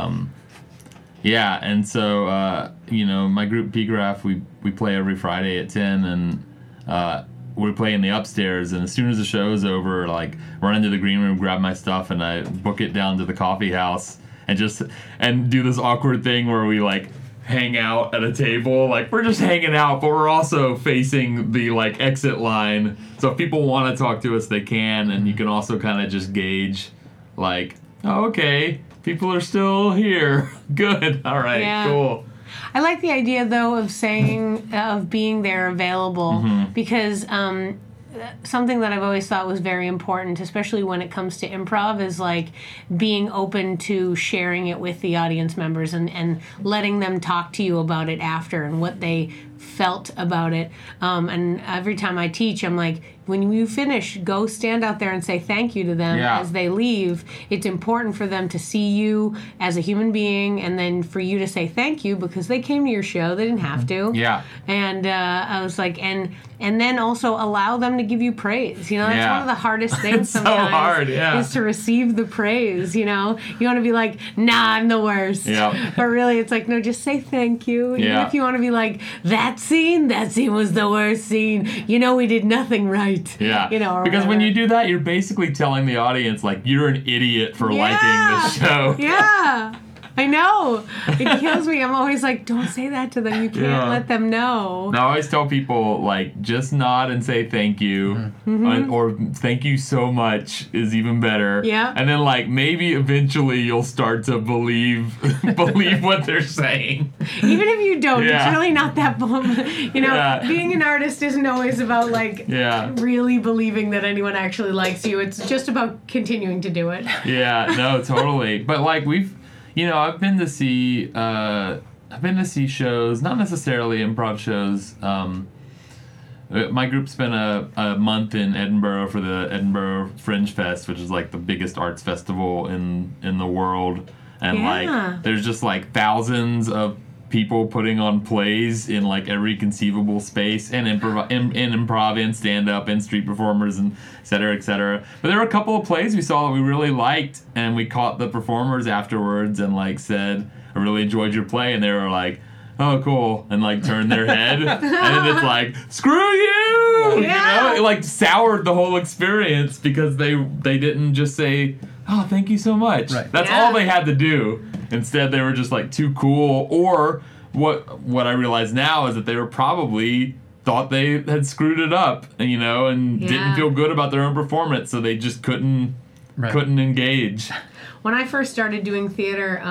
And so my group P-Graph, we play every Friday at 10, and we play in the upstairs, and as soon as the show's over, like, run into the green room, grab my stuff, and I book it down to the coffee house, and do this awkward thing where we, like, hang out at a table. Like, we're just hanging out, but we're also facing the, like, exit line. So if people want to talk to us, they can, and you can also kind of just gauge, like, oh, okay, people are still here. Good. All right, Yeah. cool. I like the idea, though, of being there available, because something that I've always thought was very important, especially when it comes to improv, is like being open to sharing it with the audience members and letting them talk to you about it after and what they felt about it. And every time I teach, I'm like, when you finish, go stand out there and say thank you to them as they leave. It's important for them to see you as a human being, and then for you to say thank you because they came to your show. They didn't have to. Yeah. And I was like, and then also allow them to give you praise. You know, that's one of the hardest things so sometimes hard, is to receive the praise, you know. You want to be like, nah, I'm the worst. Yeah. But really, it's like, no, just say thank you. Even Yeah. if you want to be like, that scene was the worst scene. You know, we did nothing right. Yeah. You know, or because when whatever. you do that, you're basically telling the audience, like, you're an idiot for liking this show. Yeah. I know. It kills me. I'm always like, don't say that to them. You can't let them know. And I always tell people, like, just nod and say thank you. Or thank you so much is even better. Yeah. And then, like, maybe eventually you'll start to believe what they're saying. Even if you don't, Yeah. it's really not that you know, Yeah. being an artist isn't always about like Yeah. really believing that anyone actually likes you. It's just about continuing to do it. Yeah, no, totally. But, like, I've been to see shows, not necessarily improv shows. My group spent a month in Edinburgh for the Edinburgh Fringe Fest, which is like the biggest arts festival in the world. And like, there's just like thousands of people putting on plays in like every conceivable space, and improv and stand-up and street performers and et cetera, et cetera. But there were a couple of plays we saw that we really liked, and we caught the performers afterwards and like said, I really enjoyed your play, and they were like, oh, cool, and like turned their head, and then it's like, screw you! Yeah. You know, it like soured the whole experience because they didn't just say, oh, thank you so much. Right. That's all they had to do. Instead, they were just like too cool, or what I realize now is that they were probably thought they had screwed it up, you know, and didn't feel good about their own performance, so they just couldn't engage. When I first started doing theater,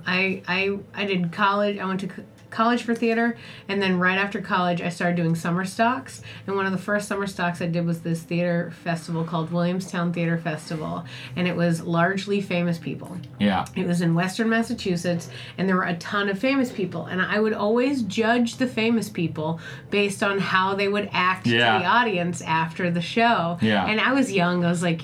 I did college. I went to college for theater, and then right after college I started doing summer stocks, and one of the first summer stocks I did was this theater festival called Williamstown Theater Festival, and it was largely famous people. Yeah. It was in Western Massachusetts, and there were a ton of famous people, and I would always judge the famous people based on how they would act to the audience after the show. Yeah. And I was young. I was like,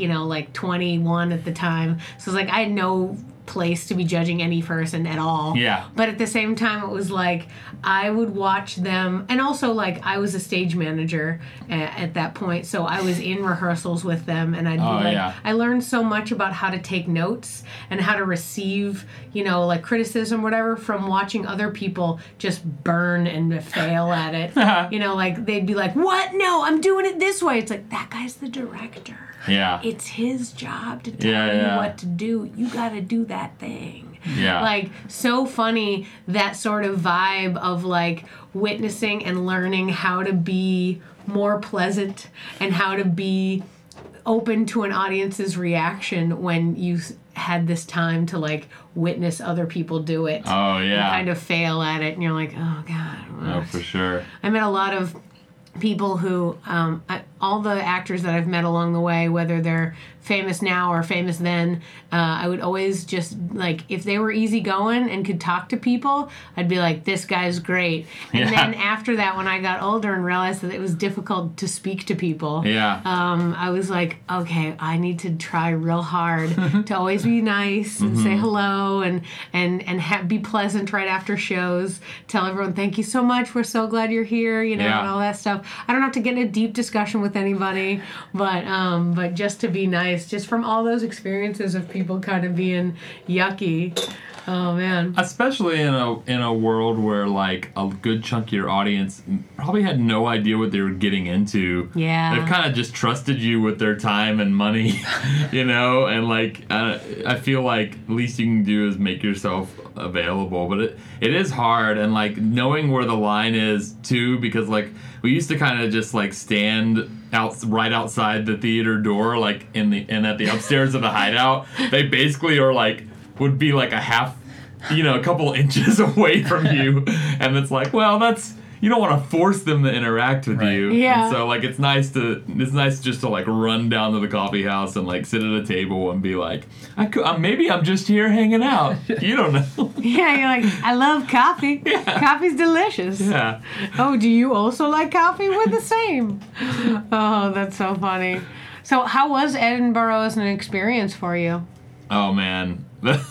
21 at the time, so I was like, I had no place to be judging any person at all. Yeah. But at the same time, it was like I would watch them, and also like I was a stage manager at that point, so I was in rehearsals with them, and I'd be I learned so much about how to take notes and how to receive, like criticism, whatever, from watching other people just burn and fail at it. Like they'd be like, "What? No, I'm doing it this way." It's like, that guy's the director. Yeah. It's his job to tell you what to do. You got to do that thing. Yeah. Like, so funny, that sort of vibe of like witnessing and learning how to be more pleasant and how to be open to an audience's reaction when you had this time to like witness other people do it. Oh, yeah. And kind of fail at it, and you're like, oh God. What? Oh, for sure. I met a lot of people who, all the actors that I've met along the way, whether they're famous now or famous then, I would always just, like, if they were easygoing and could talk to people, I'd be like, this guy's great. And then after that, when I got older and realized that it was difficult to speak to people, I was like, okay, I need to try real hard to always be nice and say hello and be pleasant right after shows. Tell everyone, thank you so much. We're so glad you're here, and all that stuff. I don't have to get in a deep discussion with anybody, but just to be nice, just from all those experiences of people kind of being yucky. Oh man. Especially in a world where like a good chunk of your audience probably had no idea what they were getting into. Yeah. They've kind of just trusted you with their time and money, you know. And like I feel like the least you can do is make yourself available. But it is hard, and like knowing where the line is too, because like we used to kind of just like stand right outside the theater door, like at the upstairs of the Hideout. They basically are like would be like a couple inches away from you, and it's like, well, that's, you don't want to force them to interact with you. Yeah. And so like it's nice just to like run down to the coffee house and like sit at a table and be like, maybe I'm just here hanging out. You don't know. Yeah, you're like, I love coffee. Yeah. Coffee's delicious. Yeah. Oh, do you also like coffee? We're the same. Oh, that's so funny. So how was Edinburgh as an experience for you? Oh man.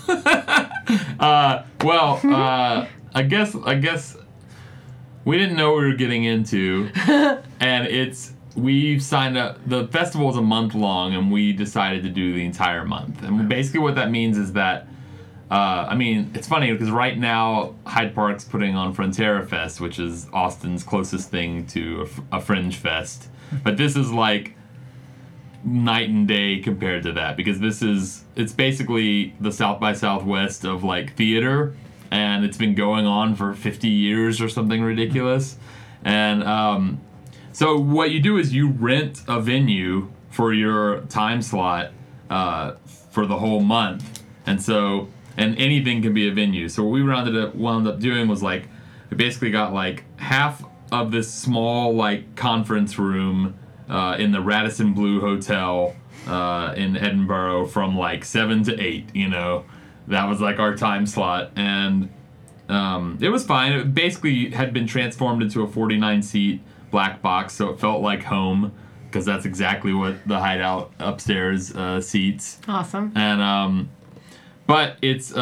I guess we didn't know what we were getting into, and we've signed up. The festival is a month long, and we decided to do the entire month. And basically, what that means is that, it's funny because right now Hyde Park's putting on Frontera Fest, which is Austin's closest thing to a fringe fest. But this is like night and day compared to that, because it's basically the South by Southwest of like theater, and it's been going on for 50 years or something ridiculous. And so what you do is you rent a venue for your time slot for the whole month, and anything can be a venue. So what we wound up doing was like we basically got like half of this small like conference room in the Radisson Blu Hotel in Edinburgh from like 7 to 8, you know. That was like our time slot, and it was fine. It basically had been transformed into a 49-seat black box, so it felt like home, because that's exactly what the Hideout upstairs seats. Awesome. And but it's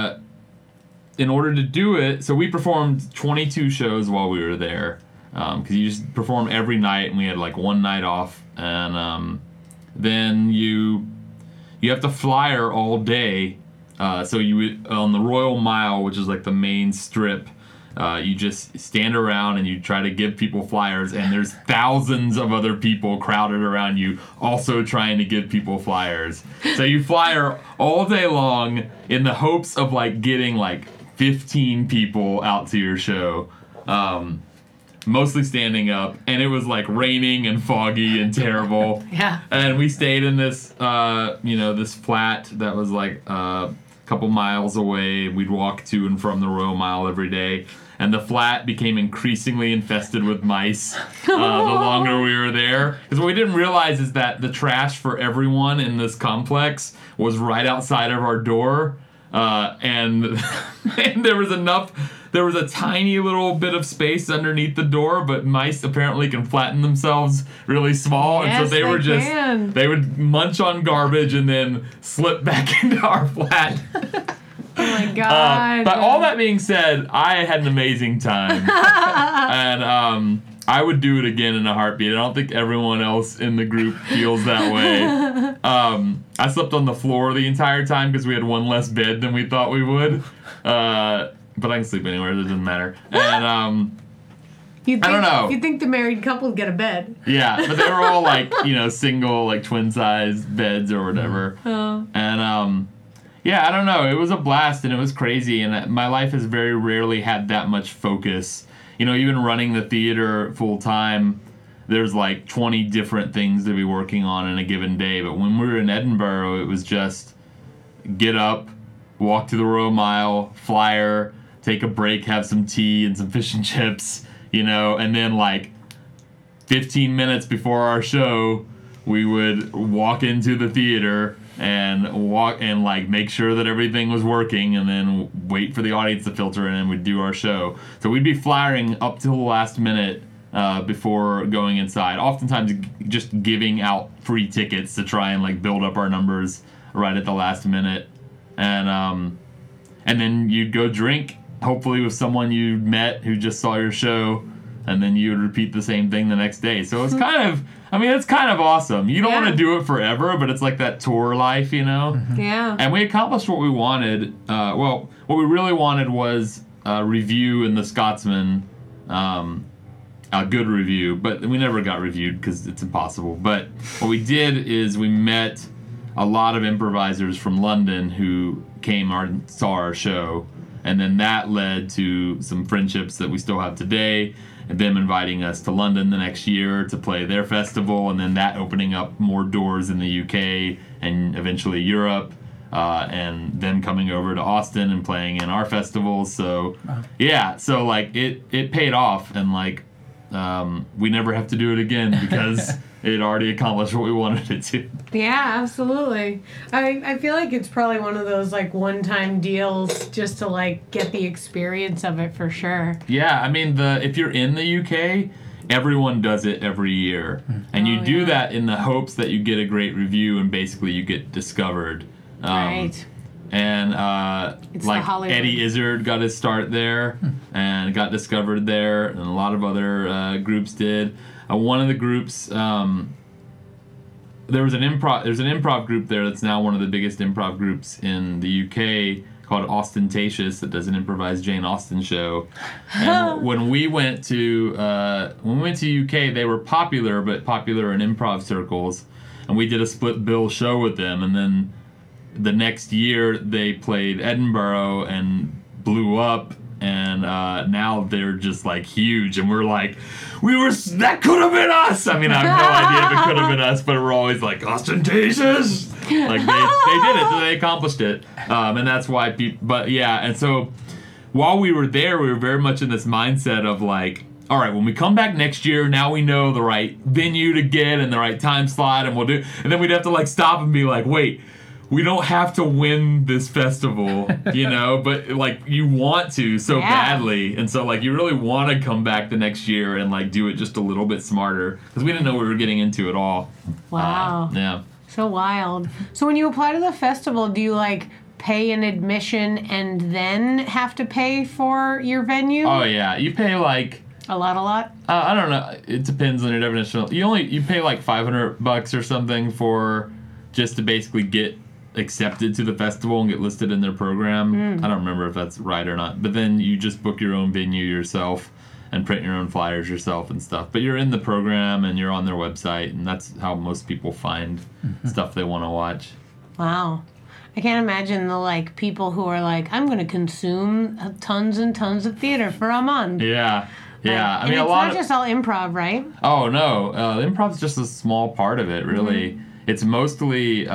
in order to do it, so we performed 22 shows while we were there. Because you just perform every night, and we had like one night off, and then you have to flyer all day. So you would, on the Royal Mile, which is like the main strip, you just stand around and you try to give people flyers, and there's thousands of other people crowded around you also trying to give people flyers. So you flyer all day long in the hopes of like getting like 15 people out to your show. Mostly standing up, and it was like raining and foggy and terrible. Yeah. And we stayed in this, this flat that was like a couple miles away. We'd walk to and from the Royal Mile every day, and the flat became increasingly infested with mice the longer we were there. Because what we didn't realize is that the trash for everyone in this complex was right outside of our door, and there was a tiny little bit of space underneath the door, but mice apparently can flatten themselves really small. Yes, and so they would munch on garbage and then slip back into our flat. Oh my God. But all that being said, I had an amazing time. And I would do it again in a heartbeat. I don't think everyone else in the group feels that way. I slept on the floor the entire time because we had one less bed than we thought we would. But I can sleep anywhere, it doesn't matter. And I don't know. You'd think the married couple would get a bed. Yeah, but they were all like, single, like twin-sized beds or whatever. Oh. And I don't know. It was a blast, and it was crazy, and my life has very rarely had that much focus. Even running the theater full-time, there's like 20 different things to be working on in a given day. But when we were in Edinburgh, it was just get up, walk to the Royal Mile, flyer, take a break, have some tea and some fish and chips, and then like 15 minutes before our show, we would walk into the theater and walk and like make sure that everything was working, and then wait for the audience to filter in, and we'd do our show. So we'd be flyering up till the last minute before going inside. Oftentimes just giving out free tickets to try and like build up our numbers right at the last minute. And then you'd go drink, hopefully with someone you met who just saw your show, and then you would repeat the same thing the next day. So it's kind of, I mean, it's kind of awesome. You don't Yeah. want to do it forever, but it's like that tour life, you know? Yeah. And we accomplished what we wanted. Well, what we really wanted was a review in the Scotsman, a good review, but we never got reviewed because it's impossible. But what we did is we met a lot of improvisers from London who came and saw our show, and then that led to some friendships that we still have today, and them inviting us to London the next year to play their festival, and then that opening up more doors in the UK and eventually Europe, and them coming over to Austin and playing in our festivals. So yeah, so like it paid off, and like we never have to do it again because it already accomplished what we wanted it to. Yeah, absolutely. I feel like it's probably one of those like one-time deals just to like get the experience of it for sure. Yeah, I mean, if you're in the UK, everyone does it every year. And you do that in the hopes that you get a great review and basically you get discovered. Right. And It's like the Hollywood. Eddie Izzard got his start there and got discovered there, and a lot of other groups did. One of the groups, there's an improv group there that's now one of the biggest improv groups in the UK called Ostentatious that does an improvised Jane Austen show. And when we went to UK, they were popular, but popular in improv circles, and we did a split bill show with them, and then the next year they played Edinburgh and blew up, and now they're just like huge, and we're like, that could have been us. I mean, I have no idea if it could have been us, but we're always like, Ostentatious. Like they did it, they accomplished it, and that's why people. But yeah, and so while we were there, we were very much in this mindset of like, all right, when we come back next year, now we know the right venue to get and the right time slot, and we'll do. And then we'd have to like stop and be like, wait. We don't have to win this festival, you know, but like you want to so badly, and so like you really want to come back the next year and like do it just a little bit smarter because we didn't know what we were getting into at all. Wow. Yeah. So wild. So when you apply to the festival, do you like pay an admission and then have to pay for your venue? Oh yeah, you pay like A lot? I don't know. It depends on your definition. You pay like $500 or something for just to basically get accepted to the festival and get listed in their program. I don't remember if that's right or not. But then you just book your own venue yourself and print your own flyers yourself and stuff. But you're in the program and you're on their website, and that's how most people find stuff they want to watch. Wow. I can't imagine the like people who are like, I'm going to consume tons and tons of theater for a month. Yeah. Yeah. And it's not just all improv, right? Oh no, improv's just a small part of it, really. It's mostly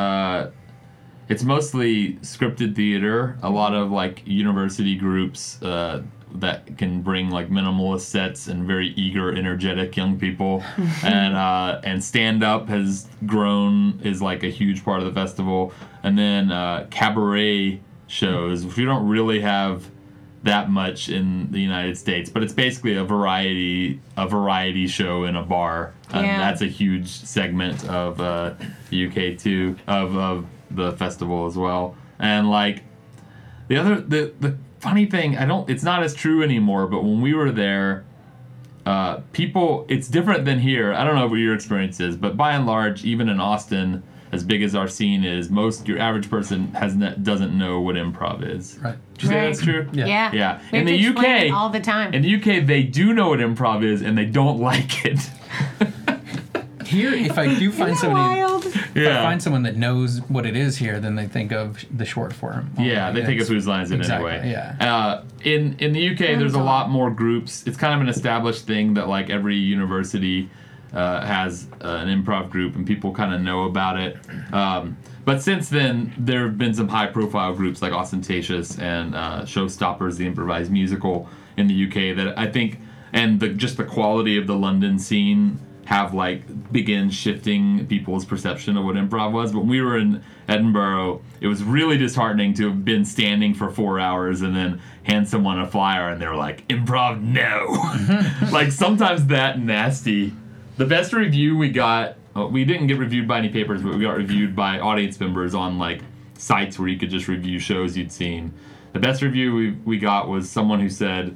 scripted theater. A lot of like university groups that can bring like minimalist sets and very eager, energetic young people, and stand up is like a huge part of the festival. And then cabaret shows, which we don't really have that much in the United States, but it's basically a variety show in a bar. That's a huge segment of the UK too, of the festival as well. And like the funny thing, it's not as true anymore, but when we were there, people, it's different than here. I don't know what your experience is, but by and large, even in Austin, as big as our scene is, your average person doesn't know what improv is. Right. Do you think that's true? Yeah. Yeah. In We the have to explain UK, it all the time. In the UK, they do know what improv is, and they don't like it. Here, if I do find somebody, Wild. if I find someone that knows what it is here, then they think of the short form. Yeah, they think of Whose Line Is It Exactly, anyway. yeah. In the UK, there's a lot more groups. It's kind of an established thing that like every university has an improv group, and people kind of know about it. But since then, there have been some high-profile groups like Ostentatious and Showstoppers, the improvised musical in the UK that I think, and just the quality of the London scene have like begin shifting people's perception of what improv was. But when we were in Edinburgh, it was really disheartening to have been standing for 4 hours and then hand someone a flyer and they were like, improv, no. Like sometimes that nasty. The best review we got, we didn't get reviewed by any papers, but we got reviewed by audience members on like sites where you could just review shows you'd seen. The best review we got was someone who said,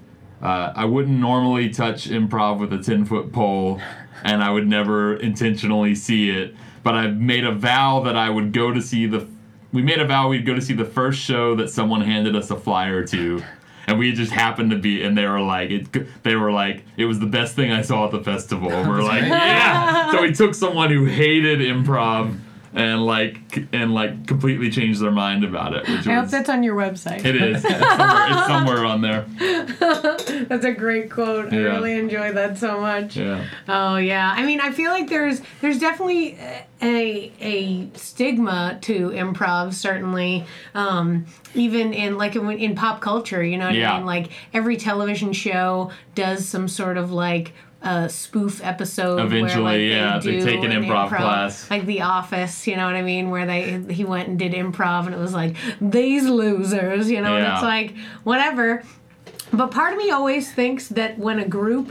I wouldn't normally touch improv with a 10-foot pole, and I would never intentionally see it. But I made a vow that I would go to see we made a vow we'd go to see the first show that someone handed us a flyer to. And we just happened to be, and they were like, it was the best thing I saw at the festival. And we're like, yeah. So we took someone who hated improv and completely changed their mind about it. I hope that's on your website. It is. It's somewhere on there. That's a great quote. I really enjoy that so much. Yeah. Oh yeah. I mean, I feel like there's definitely a stigma to improv, certainly. Even in pop culture, you know what I mean? Like every television show does some sort of spoof episode. Eventually, where, they take an improv class. Like The Office, you know what I mean? Where he went and did improv and it was like, these losers, you know? And it's like, whatever. But part of me always thinks that when a group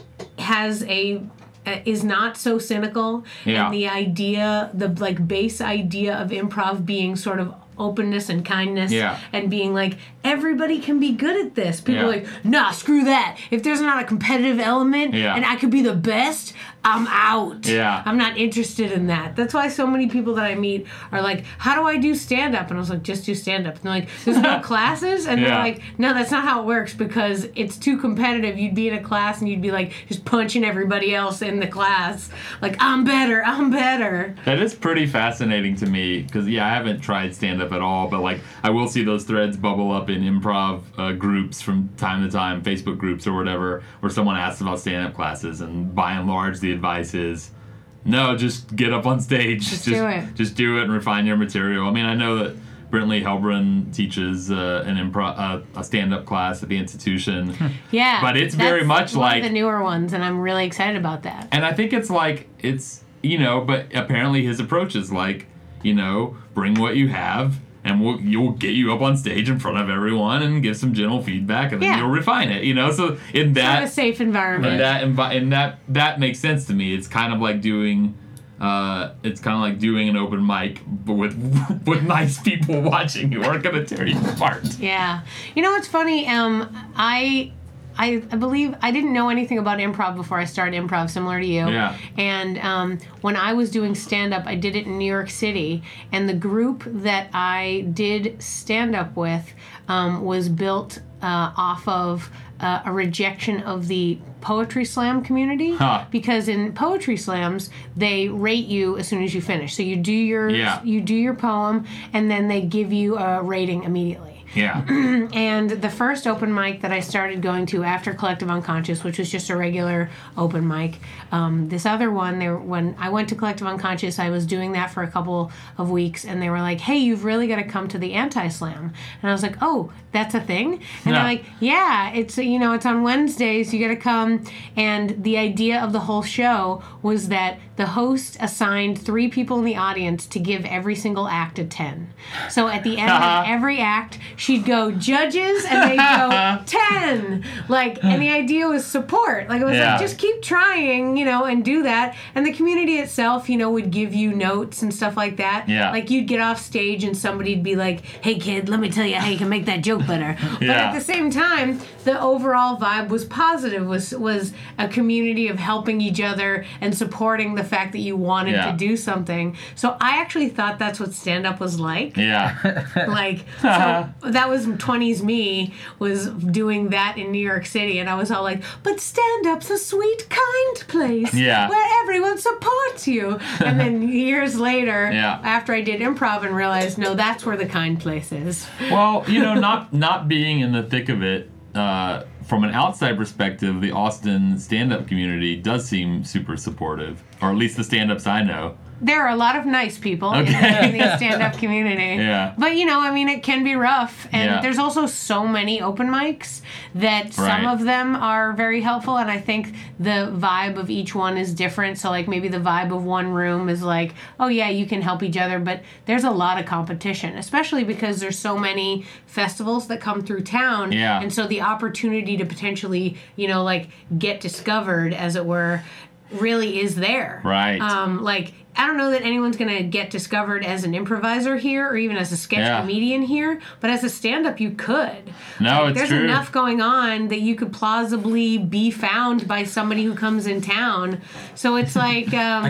is not so cynical, and the idea, the base idea of improv being sort of openness and kindness, and being like, everybody can be good at this. People are like, nah, screw that. If there's not a competitive element and I could be the best, I'm out. Yeah. I'm not interested in that. That's why so many people that I meet are like, how do I do stand-up? And I was like, just do stand-up. And they're like, there's no classes? And they're like, no, that's not how it works because it's too competitive. You'd be in a class and you'd be like, just punching everybody else in the class. Like, I'm better. That is pretty fascinating to me because, I haven't tried stand-up at all, but I will see those threads bubble up in improv groups from time to time, Facebook groups or whatever, where someone asks about stand-up classes, and by and large the advice is, no, just get up on stage. Just do it. Just do it and refine your material. I mean, I know that Brentley Helbrun teaches a stand-up class at the institution. Yeah. But it's very much one of the newer ones, and I'm really excited about that. And I think it's but apparently his approach is bring what you have, and you'll get you up on stage in front of everyone and give some general feedback, and then you'll refine it. So in that sort of a safe environment, and that makes sense to me. It's kind of like doing, an open mic, but with nice people watching who aren't going to tear you apart. Yeah, what's funny? I believe I didn't know anything about improv before I started improv, similar to you. Yeah. And when I was doing stand-up, I did it in New York City. And the group that I did stand-up with was built off of a rejection of the poetry slam community. Because in poetry slams, they rate you as soon as you finish. So you do your poem, and then they give you a rating immediately. Yeah. And the first open mic that I started going to after Collective Unconscious, which was just a regular open mic, this other one, when I went to Collective Unconscious, I was doing that for a couple of weeks, and they were like, hey, you've really got to come to the Anti-Slam. And I was like, oh, that's a thing? And they're like, yeah, it's on Wednesdays, you got to come. And the idea of the whole show was that the host assigned 3 people in the audience to give every single act a 10. So at the end of every act, she'd go, judges, and they'd go, 10. And the idea was support. It was just keep trying, and do that. And the community itself, would give you notes and stuff like that. Yeah. You'd get off stage and somebody'd be like, hey, kid, let me tell you how you can make that joke better. But at the same time, the overall vibe was positive, was a community of helping each other and supporting the fact that you wanted to do something. So I actually thought that's what stand-up was like. Yeah. So that was 20s me, was doing that in New York City, and I was all like, but stand-up's a sweet, kind place where everyone supports you. And then years later, after I did improv and realized, no, that's where the kind place is. Well, not being in the thick of it, from an outside perspective, the Austin stand-up community does seem super supportive, or at least the stand-ups I know. There are a lot of nice people in the stand-up community. Yeah. But, it can be rough. And there's also so many open mics that some of them are very helpful. And I think the vibe of each one is different. So, maybe the vibe of one room is like, oh, yeah, you can help each other. But there's a lot of competition, especially because there's so many festivals that come through town. Yeah. And so the opportunity to potentially, get discovered, as it were, really is there. Right. I don't know that anyone's going to get discovered as an improviser here or even as a sketch Yeah. comedian here, but as a stand-up you could. No, it's There's true. enough going on that you could plausibly be found by somebody who comes in town. So it's like... I'm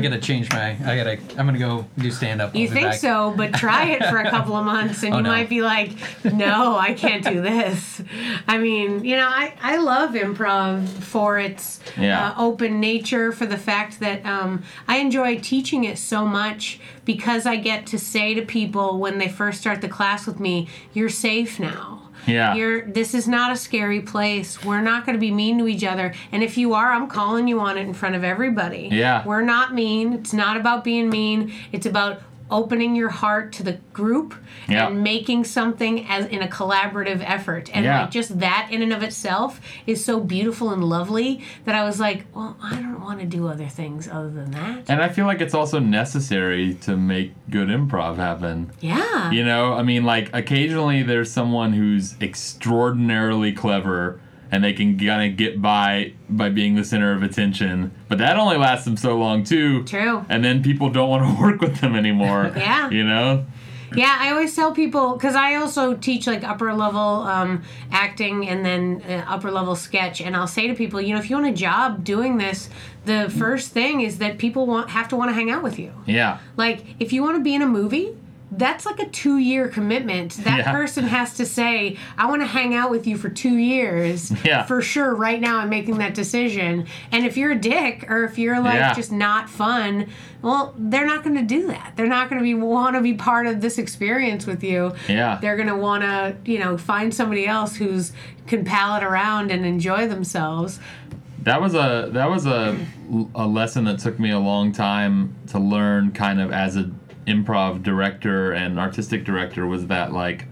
gonna go do stand up. You think so, but try it for a couple of months and Oh, you no. might be like, no, I can't do this. I mean, I love improv for its open nature, for the fact that I enjoy teaching it so much because I get to say to people when they first start the class with me, you're safe now. Yeah. This is not a scary place. We're not going to be mean to each other. And if you are, I'm calling you on it in front of everybody. Yeah. We're not mean. It's not about being mean. It's about opening your heart to the group and making something as in a collaborative effort. And like just that in and of itself is so beautiful and lovely that I was like, well, I don't want to do other things other than that. And I feel like it's also necessary to make good improv happen. Yeah. You know, I mean, like, occasionally there's someone who's extraordinarily clever and they can kind of get by being the center of attention. But that only lasts them so long, too. True. And then people don't want to work with them anymore. Yeah. You know? Yeah, I always tell people, because I also teach like upper level acting and then upper level sketch, and I'll say to people, if you want a job doing this, the first thing is that people have to want to hang out with you. Yeah. Like, if you want to be in a movie, that's like a 2-year commitment. That person has to say, I want to hang out with you for 2 years. Yeah. For sure, right now I'm making that decision. And if you're a dick or if you're like just not fun, well, they're not going to do that. They're not going to want to be part of this experience with you. Yeah. They're going to want to, find somebody else who's can pal it around and enjoy themselves. That was a lesson that took me a long time to learn, kind of as a improv director and artistic director, was that like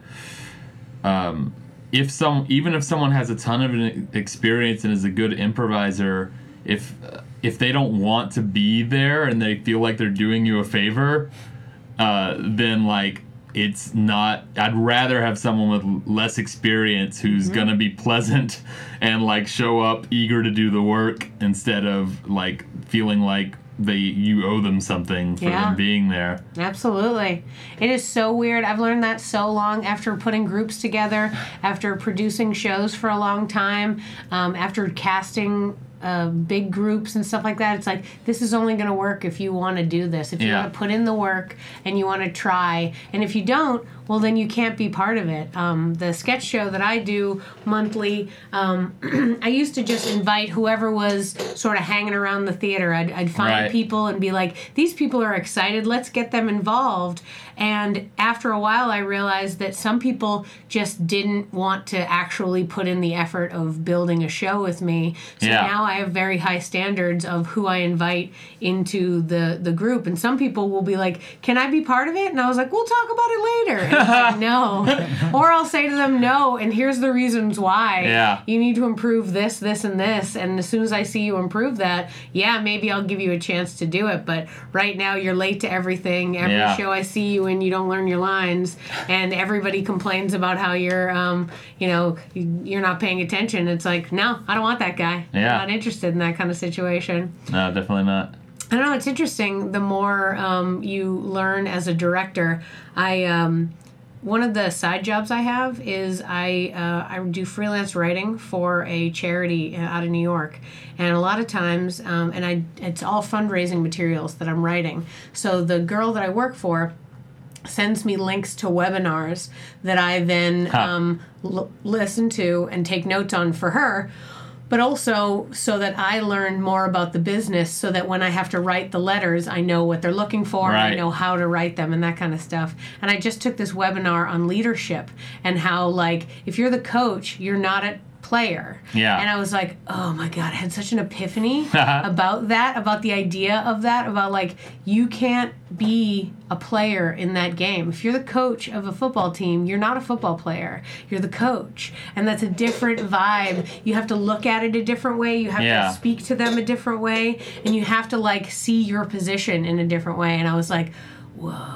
even if someone has a ton of experience and is a good improviser, if they don't want to be there and they feel like they're doing you a favor, then like it's not. I'd rather have someone with less experience who's gonna be pleasant and like show up eager to do the work instead of like feeling like you owe them something for them being there. Absolutely. It is so weird. I've learned that so long after putting groups together, after producing shows for a long time, after casting big groups and stuff like that. It's like, this is only going to work if you want to do this. If you want to put in the work and you want to try. And if you don't, well, then you can't be part of it. The sketch show that I do monthly, I used to just invite whoever was sort of hanging around the theater. I'd find people and be like, these people are excited. Let's get them involved. And after a while, I realized that some people just didn't want to actually put in the effort of building a show with me. So now I have very high standards of who I invite into the group. And some people will be like, can I be part of it? And I was like, we'll talk about it later. And I'm like, no. Or I'll say to them, no, and here's the reasons why. Yeah. You need to improve this, this, and this. And as soon as I see you improve that, maybe I'll give you a chance to do it. But right now you're late to everything. Every show I see you in, you don't learn your lines. And everybody complains about how you're, you're not paying attention. It's like, no, I don't want that guy. Yeah. I'm not interested in that kind of situation. No, definitely not. I don't know. It's interesting. The more you learn as a director, one of the side jobs I have is I do freelance writing for a charity out of New York, and a lot of times, it's all fundraising materials that I'm writing. So the girl that I work for sends me links to webinars that I then listen to and take notes on for her. But also so that I learn more about the business, so that when I have to write the letters, I know what they're looking for, and I know how to write them and that kind of stuff. And I just took this webinar on leadership and how, like, if you're the coach, you're not a player. Yeah. And I was like, oh my God, I had such an epiphany about that, about the idea of that, about like, you can't be a player in that game. If you're the coach of a football team, you're not a football player. You're the coach. And that's a different vibe. You have to look at it a different way. You have to speak to them a different way. And you have to like see your position in a different way. And I was like, whoa.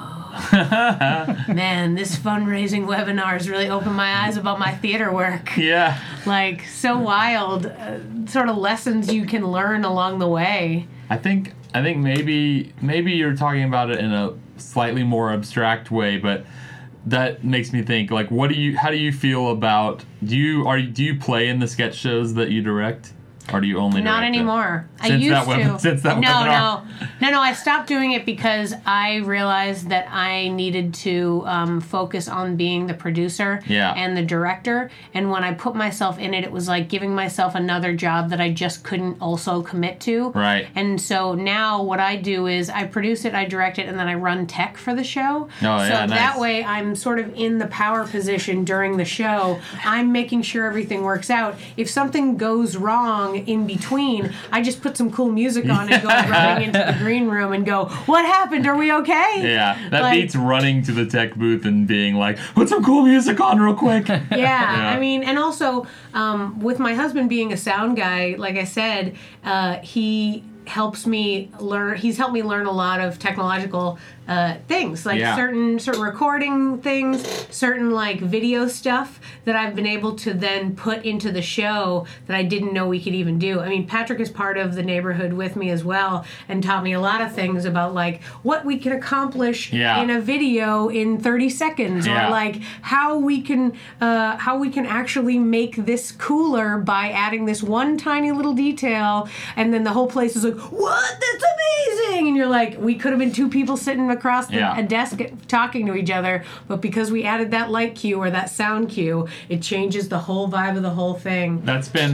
Man, this fundraising webinar has really opened my eyes about my theater work. Yeah. Like, so wild. Sort of lessons you can learn along the way. I think I think maybe you're talking about it in a slightly more abstract way, but that makes me think, like, how do you feel about, do you play in the sketch shows that you direct? Or do you only Not direct anymore. Since I used that to. Since that no, webinar? no. I stopped doing it because I realized that I needed to focus on being the producer and the director. And when I put myself in it, it was like giving myself another job that I just couldn't also commit to. Right. And so now what I do is I produce it, I direct it, and then I run tech for the show. Oh, yeah, so nice. that way I'm sort of in the power position during the show. I'm making sure everything works out. If something goes wrong in between, I just put some cool music on and go running into the green room and go, what happened? Are we okay? Yeah, that beats running to the tech booth and being like, put some cool music on real quick. Yeah, I mean, and also with my husband being a sound guy, like I said, he helps me learn. He's helped me learn a lot of technological things, like certain recording things, certain like video stuff that I've been able to then put into the show that I didn't know we could even do. I mean, Patrick is part of the neighborhood with me as well and taught me a lot of things about like what we can accomplish in a video in 30 seconds or like how we can actually make this cooler by adding this one tiny little detail, and then the whole place is like, what? That's amazing! And you're like, we could have been two people sitting across a desk talking to each other, but because we added that light cue or that sound cue, it changes the whole vibe of the whole thing. That's been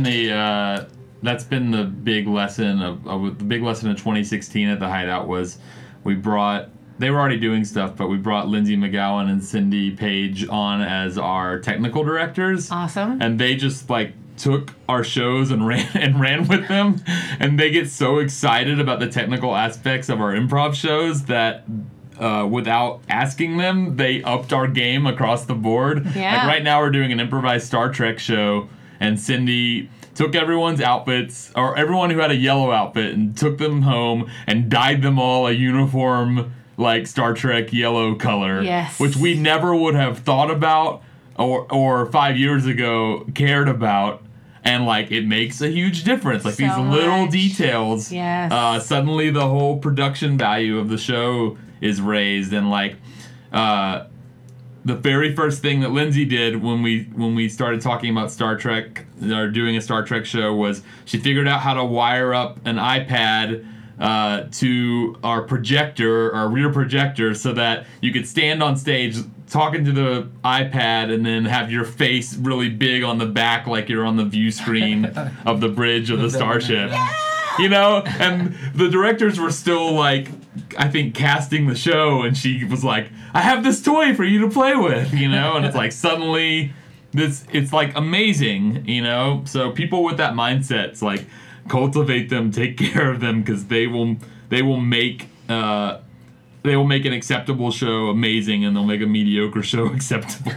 the big lesson of the big lesson of 2016 at the Hideout was they were already doing stuff, but we brought Lindsay McGowan and Cindy Page on as our technical directors. Awesome. And they just like took our shows and ran with them, and they get so excited about the technical aspects of our improv shows that without asking them, they upped our game across the board. Yeah. Like right now we're doing an improvised Star Trek show, and Cindy took everyone's outfits, or everyone who had a yellow outfit, and took them home and dyed them all a uniform like Star Trek yellow color. Yes. Which we never would have thought about or 5 years ago cared about. And, like, it makes a huge difference. Like, So these little much. details. Yes. Suddenly the whole production value of the show is raised. And, like, the very first thing that Lindsay did when we started talking about Star Trek, or doing a Star Trek show, was she figured out how to wire up an iPad to our projector, our rear projector, so that you could stand on stage talking to the iPad and then have your face really big on the back like you're on the view screen of the bridge of the starship. You know? And the directors were still like, I think, casting the show, and she was like, I have this toy for you to play with, you know? And it's like suddenly it's like amazing, you know? So people with that mindset, it's like cultivate them, take care of them, because they will make an acceptable show amazing, and they'll make a mediocre show acceptable.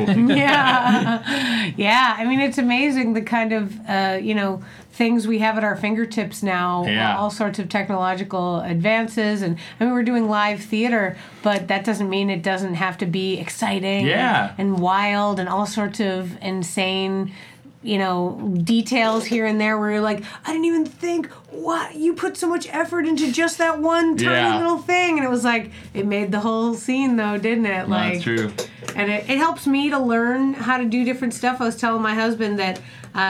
Yeah. I mean, it's amazing the kind of things we have at our fingertips now. All sorts of technological advances, and I mean, we're doing live theater, but that doesn't mean it doesn't have to be exciting and wild and all sorts of insane details here and there where you're like, I didn't even think, what, you put so much effort into just that one tiny little thing. And it was like, it made the whole scene though, didn't it? Like, that's true. And it helps me to learn how to do different stuff. I was telling my husband that,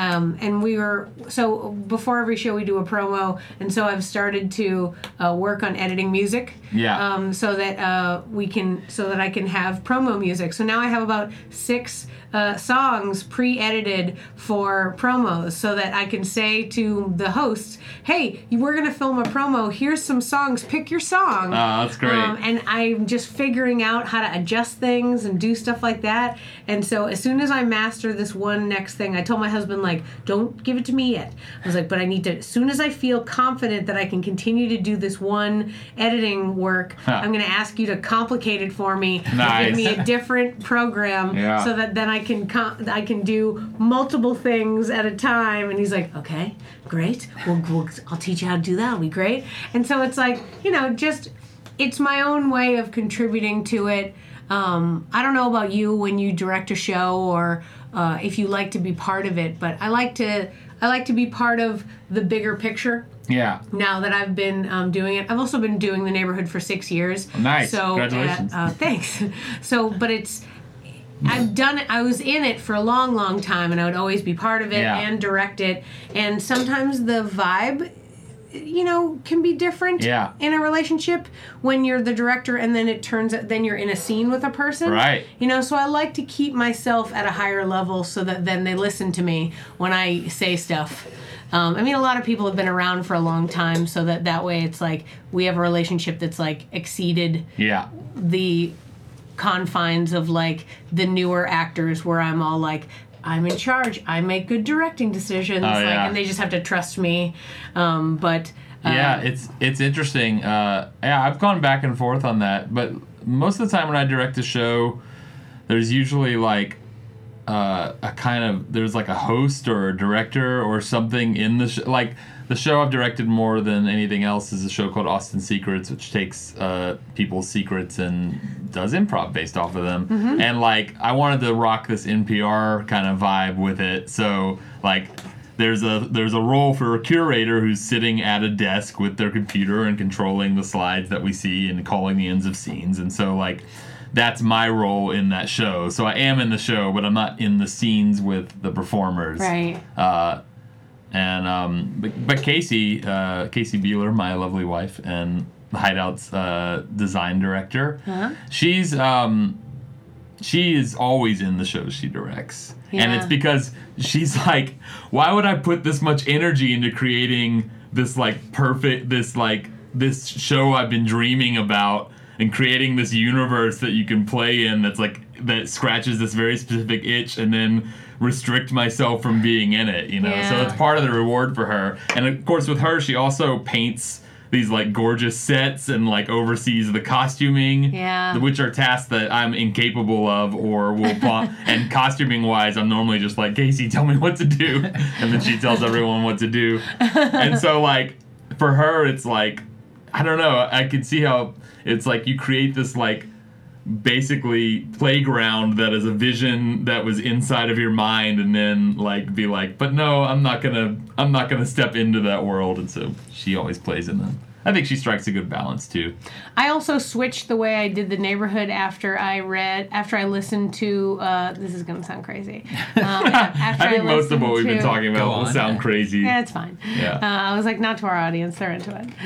so before every show we do a promo, and so I've started to work on editing music. So that I can have promo music. So now I have about 6 songs pre-edited for promos, so that I can say to the hosts, hey, we're going to film a promo, here's some songs, pick your song. That's great. And I'm just figuring out how to adjust things and do stuff like that. And so as soon as I master this one next thing, I told my husband, like, don't give it to me yet. I was like, but I need to, as soon as I feel confident that I can continue to do this one editing work, I'm going to ask you to complicate it for me. Nice. Give me a different program so that then I can do multiple things at a time. And he's like, okay, great. I'll teach you how to do that. It'll be great. And so it's like, just, it's my own way of contributing to it. I don't know about you when you direct a show, or if you like to be part of it, but I like to be part of the bigger picture Yeah. now that I've been doing it. I've also been doing The Neighborhood for 6 years. Nice. So, Congratulations. Thanks. So, but I've done it. I was in it for a long, long time, and I would always be part of it Yeah. and direct it. And sometimes the vibe, can be different Yeah. in a relationship when you're the director, and then you're in a scene with a person. Right. So I like to keep myself at a higher level so that then they listen to me when I say stuff. A lot of people have been around for a long time, so that way it's like we have a relationship that's like exceeded Yeah. the confines of like the newer actors where I'm all like, I'm in charge, I make good directing decisions, yeah. and they just have to trust me. Yeah, it's interesting. I've gone back and forth on that, but most of the time when I direct a show, there's usually like there's like a host or a director or something in the show. Like the show I've directed more than anything else is a show called Austin Secrets, which takes people's secrets and does improv based off of them. Mm-hmm. And like I wanted to rock this NPR kind of vibe with it, so like. There's a role for a curator who's sitting at a desk with their computer and controlling the slides that we see and calling the ends of scenes. And so, like, that's my role in that show. So I am in the show, but I'm not in the scenes with the performers. Right. But Casey Beeler, my lovely wife and the Hideout's design director, she is always in the shows she directs. Yeah. And it's because she's like, why would I put this much energy into creating this like perfect, this show I've been dreaming about and creating this universe that you can play in that scratches this very specific itch and then restrict myself from being in it, Yeah. So it's part of the reward for her. And of course with her, she also paints these like gorgeous sets and like oversees the costuming, which are tasks that I'm incapable of or will and costuming wise I'm normally just like, Casey, tell me what to do, and then she tells everyone what to do. And so like for her it's like, I don't know, I can see how it's like you create this like basically playground that is a vision that was inside of your mind, and then like be like, but no, I'm not gonna step into that world. And so she always plays in them. I think she strikes a good balance too. I also switched the way I did The Neighborhood after I listened to, this is going to sound crazy. I think most of what we've been talking about will sound crazy. Yeah, it's fine. Yeah. I was like, not to our audience, they're into it.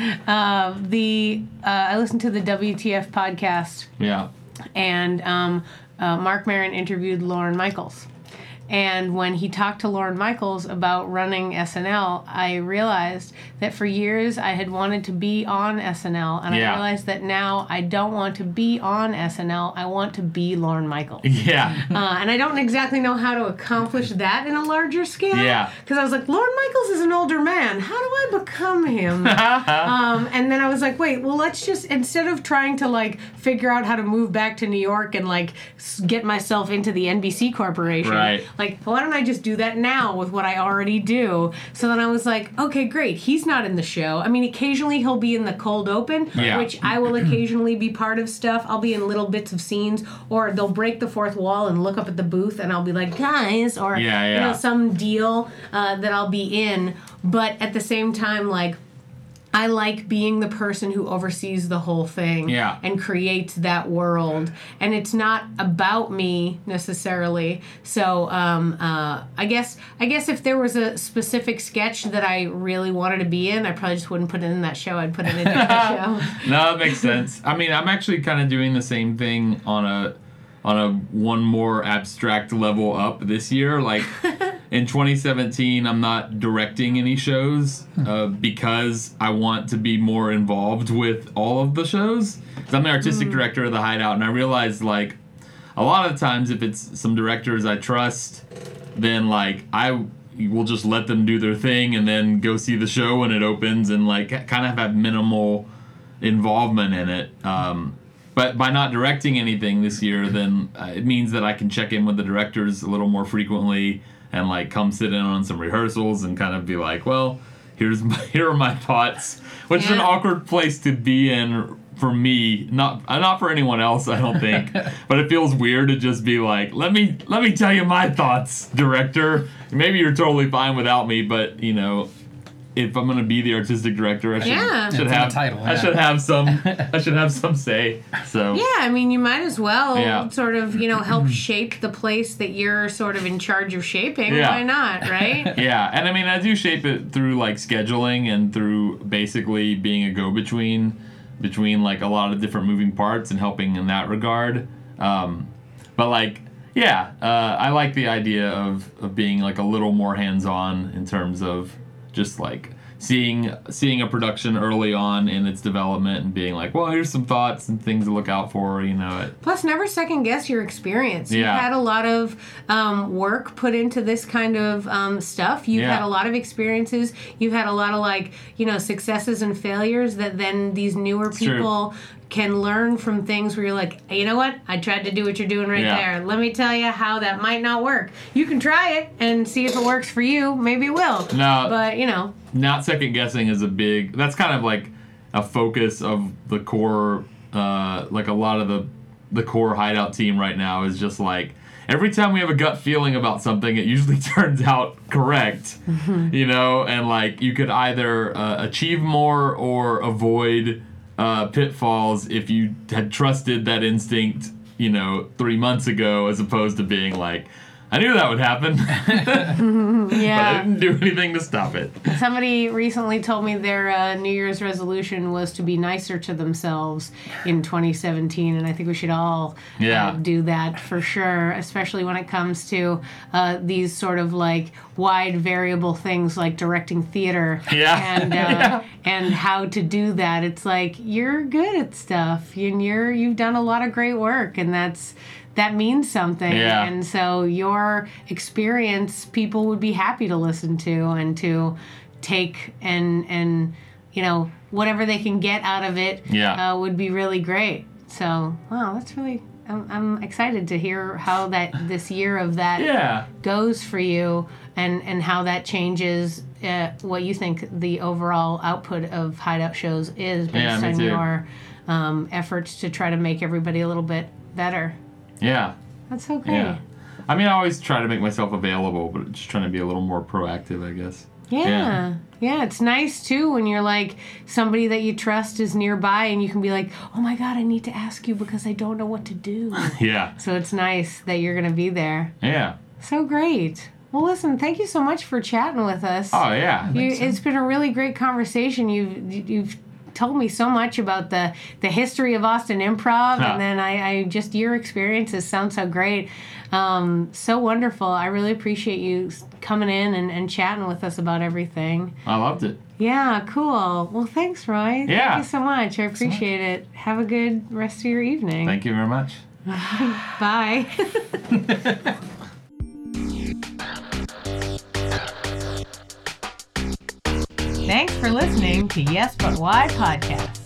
I listened to the WTF podcast. Yeah. And Mark Maron interviewed Lorne Michaels. And when he talked to Lorne Michaels about running SNL, I realized that for years I had wanted to be on SNL, and I realized that now I don't want to be on SNL. I want to be Lorne Michaels. Yeah. And I don't exactly know how to accomplish that in a larger scale. Yeah. Because I was like, Lorne Michaels is an older man. How do I become him? And then I was like, wait, well, let's just, instead of trying to like figure out how to move back to New York and like get myself into the NBC Corporation. Right. Like, why don't I just do that now with what I already do? So then I was like, okay, great. He's not in the show. I mean, occasionally he'll be in the cold open, which I will occasionally be part of stuff. I'll be in little bits of scenes, or they'll break the fourth wall and look up at the booth, and I'll be like, guys, or some deal that I'll be in. But at the same time, like, I like being the person who oversees the whole thing and creates that world. And it's not about me necessarily. So I guess if there was a specific sketch that I really wanted to be in, I probably just wouldn't put it in that show. I'd put it in a different show. No, that makes sense. I mean, I'm actually kind of doing the same thing on a one more abstract level up this year. Like in 2017, I'm not directing any shows because I want to be more involved with all of the shows. 'Cause I'm the artistic director of the Hideout, and I realized like a lot of the times if it's some directors I trust, then like I will just let them do their thing and then go see the show when it opens and like kind of have minimal involvement in it. But by not directing anything this year, then it means that I can check in with the directors a little more frequently and like come sit in on some rehearsals and kind of be like, well, here are my thoughts, which is an awkward place to be in for me, not for anyone else, I don't think. But it feels weird to just be like, let me tell you my thoughts, director. Maybe you're totally fine without me, but you know, if I'm gonna be the artistic director, I should, Yeah. It's in the title, I yeah. should have some say. So Yeah, I mean, you might as well Yeah. sort of, help shape the place that you're sort of in charge of shaping. Yeah. Why not, right? yeah, and I mean, I do shape it through like scheduling and through basically being a go-between between like a lot of different moving parts and helping in that regard. But like, yeah, I like the idea of being like a little more hands-on in terms of just like seeing a production early on in its development and being like, well, here's some thoughts and things to look out for, Plus, never second guess your experience. You've Yeah. had a lot of work put into this kind of stuff. You've Yeah. had a lot of experiences. You've had a lot of successes and failures that then these newer true. people can learn from things where you're like, hey, you know what? I tried to do what you're doing right Yeah. there. Let me tell you how that might not work. You can try it and see if it works for you. Maybe it will. No. But, Not second guessing is that's kind of like a focus of the core, like a lot of the core Hideout team right now is just like, every time we have a gut feeling about something, it usually turns out correct, and like you could either achieve more or avoid pitfalls if you had trusted that instinct, 3 months ago, as opposed to being like, I knew that would happen, but I yeah. didn't do anything to stop it. Somebody recently told me their New Year's resolution was to be nicer to themselves in 2017, and I think we should all Yeah. do that for sure, especially when it comes to these sort of like wide variable things like directing theater Yeah. and how to do that. It's like you're good at stuff, and you've done a lot of great work, and that means something. Yeah. And so your experience, people would be happy to listen to and to take and whatever they can get out of it Yeah. would be really great. So, wow, that's really, I'm excited to hear how this year of that Yeah. goes for you and how that changes what you think the overall output of Hideout shows is based me on too. your efforts to try to make everybody a little bit better. Yeah. That's so great. Yeah. I mean, I always try to make myself available, but just trying to be a little more proactive, I guess. Yeah. Yeah, it's nice too when you're like somebody that you trust is nearby and you can be like, oh my God, I need to ask you because I don't know what to do. Yeah. So it's nice that you're going to be there. Yeah. So great. Well, listen, thank you so much for chatting with us. Oh, yeah. It's been a really great conversation. You've told me so much about the history of Austin Improv, Yeah. and then I just your experiences sound so great, so wonderful. I really appreciate you coming in and chatting with us about everything. I loved it. Yeah, cool. Well, thanks, Roy. Yeah. Thank you so much. I appreciate it. Have a good rest of your evening. Thank you very much. Bye. Thanks for listening to Yes But Why podcast.